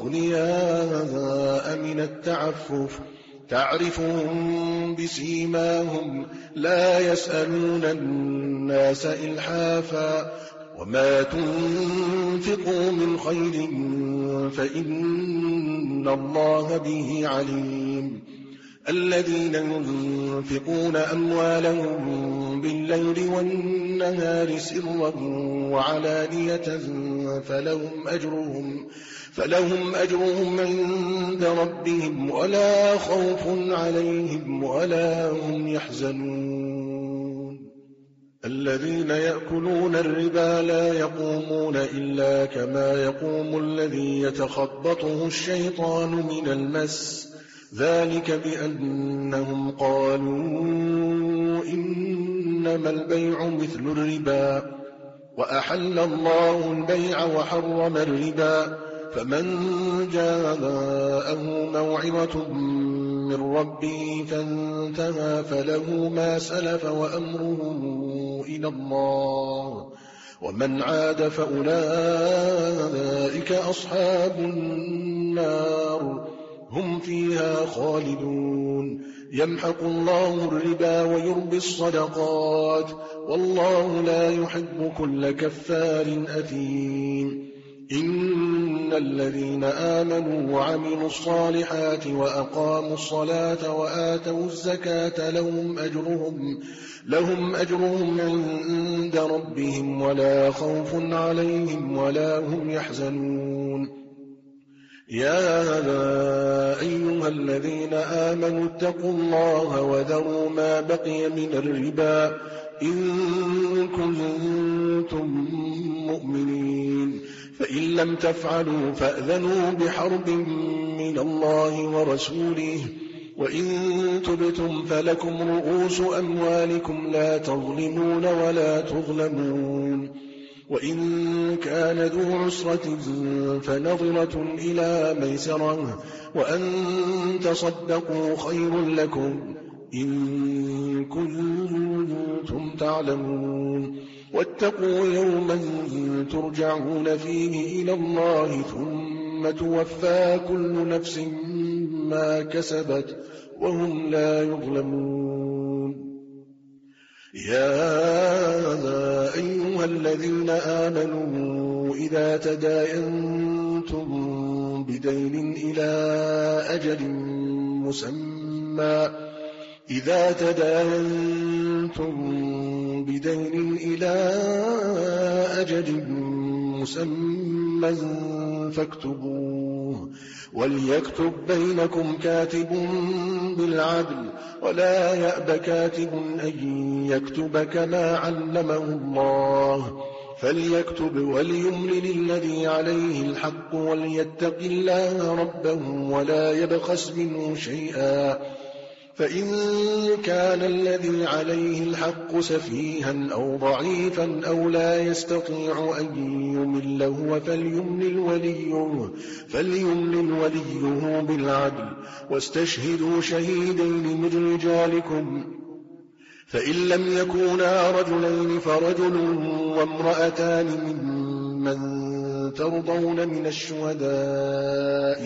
أغنياء من التعفف تعرفهم بسيماهم لا يسألون الناس إلحافا وما تنفقوا من خير فإن الله به عليم. الذين ينفقون أموالهم بالليل والنهار سرا وعلانية فلهم أجرهم عند ربهم ولا خوف عليهم ولا هم يحزنون. الذين يأكلون الربا لا يقومون إلا كما يقوم الذي يتخبطه الشيطان من المس ذلك بأنهم قالوا إنما البيع مثل الربا وأحل الله البيع وحرم الربا فمن جاءه موعظة من ربه فانتهى فله ما سلف وأمره إلى الله ومن عاد فأولئك أصحاب النار هم فيها خالدون. يمحق الله الربا ويربي الصدقات والله لا يحب كل كفار أثيم. إن الذين آمنوا وعملوا الصالحات وأقاموا الصلاة وآتوا الزكاة لهم أجرهم عند ربهم ولا خوف عليهم ولا هم يحزنون. يا أيها الذين آمنوا اتقوا الله وذروا ما بقي من الربا إن كنتم مؤمنين فإن لم تفعلوا فأذنوا بحرب من الله ورسوله وإن تبتم فلكم رؤوس أموالكم لا تظلمون ولا تظلمون. وإن كان ذو عسرة فنظرة إلى ميسرة وأن تصدقوا خير لكم إن كنتم تعلمون. واتقوا يوما ترجعون فيه إلى الله ثم توفى كل نفس ما كسبت وهم لا يظلمون. يا أيها الذين آمنوا إذا تداينتم بدين إلى أجل مسمى فاكتبوه، وليكتب بينكم كاتب بالعدل، ولا يأب كاتب أن يكتب كما علمه الله، فليكتب وليملل الذي عليه الحق وليتق الله ربه ولا يبخس منه شيئا، فإن كان الذي عليه الحق سفيها أو ضعيفا أو لا يستطيع أن يمل هو فليملل وليه بالعدل، واستشهدوا شهيدين من رجالكم، فإن لم يكونا رجلين فرجل وامرأتان ممن ترضون من الشهداء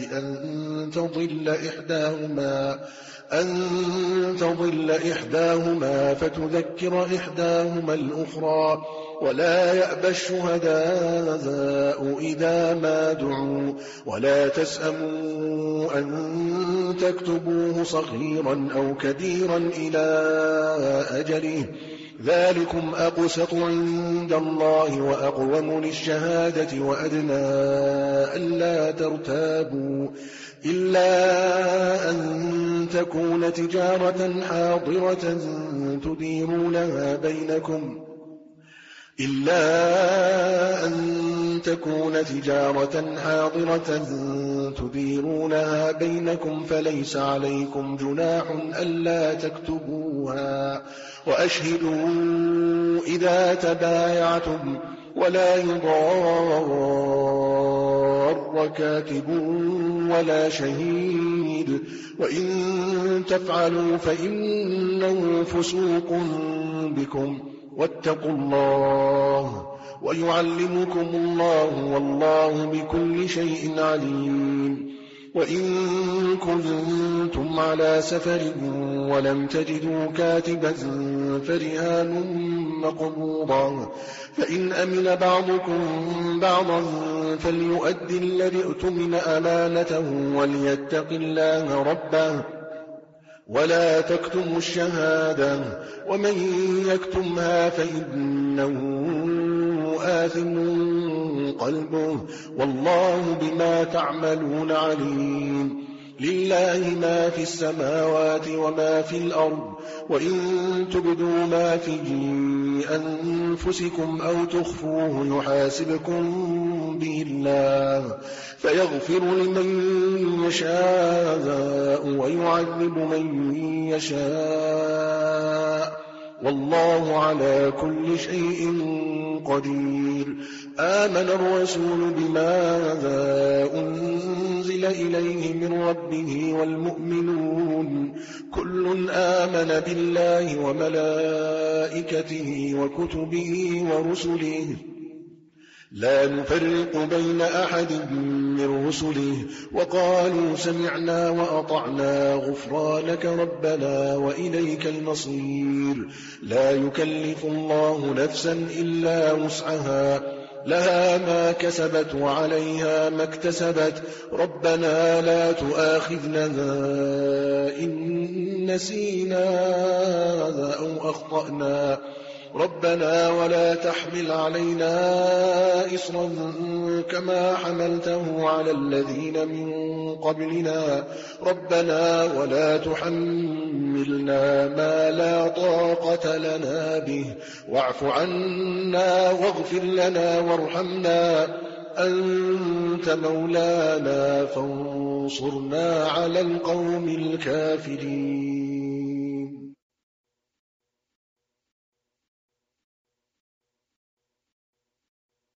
أن تضل إحداهما فتذكر إحداهما الأخرى، ولا يأبى الشهداء إذا ما دعوا، ولا تسأموا أن تكتبوه صغيرا أو كبيرا إلى أجله، ذلكم أقسط عند الله وأقوم للشهادة وأدنى ألا ترتابوا، إلا أن تكون تجارة حاضرة تديرونها بينكم فليس عليكم جناح ألا تكتبوها، وأشهدوا إذا تبايعتم، ولا يضار كاتب ولا شهيد، وإن تفعلوا فإنه فسوق بكم، واتقوا الله ويعلمكم الله والله بكل شيء عليم. وإن كنتم على سفر ولم تجدوا كاتبا فرهان مقبوضا، فإن أمن بعضكم بعضا فليؤدي الذي اؤتمن أمانته وليتق الله ربه ولا تكتموا الشهادة، ومن يكتمها فإنه آثم قلبه والله بما تعملون عليم. لله ما في السماوات وما في الأرض، وإن تبدوا ما في أنفسكم أو تخفوه يحاسبكم به الله، فيغفر لمن يشاء ويعذب من يشاء، والله على كل شيء قدير. آمن الرسول بما أنزل إليه من ربه والمؤمنون كل آمن بالله وملائكته وكتبه ورسله لا نفرق بين أحد من رسله، وقالوا سمعنا وأطعنا غفرانك ربنا وإليك المصير. لا يكلف الله نفسا إلا وسعها، لها ما كسبت وعليها ما اكتسبت، ربنا لا تؤاخذنا إن نسينا أو أخطأنا، ربنا ولا تحمل علينا إصرا كما حملته على الذين من قبلنا، ربنا ولا تحملنا ما لا طاقة لنا به، واعف عنا واغفر لنا وارحمنا أنت مولانا فانصرنا على القوم الكافرين.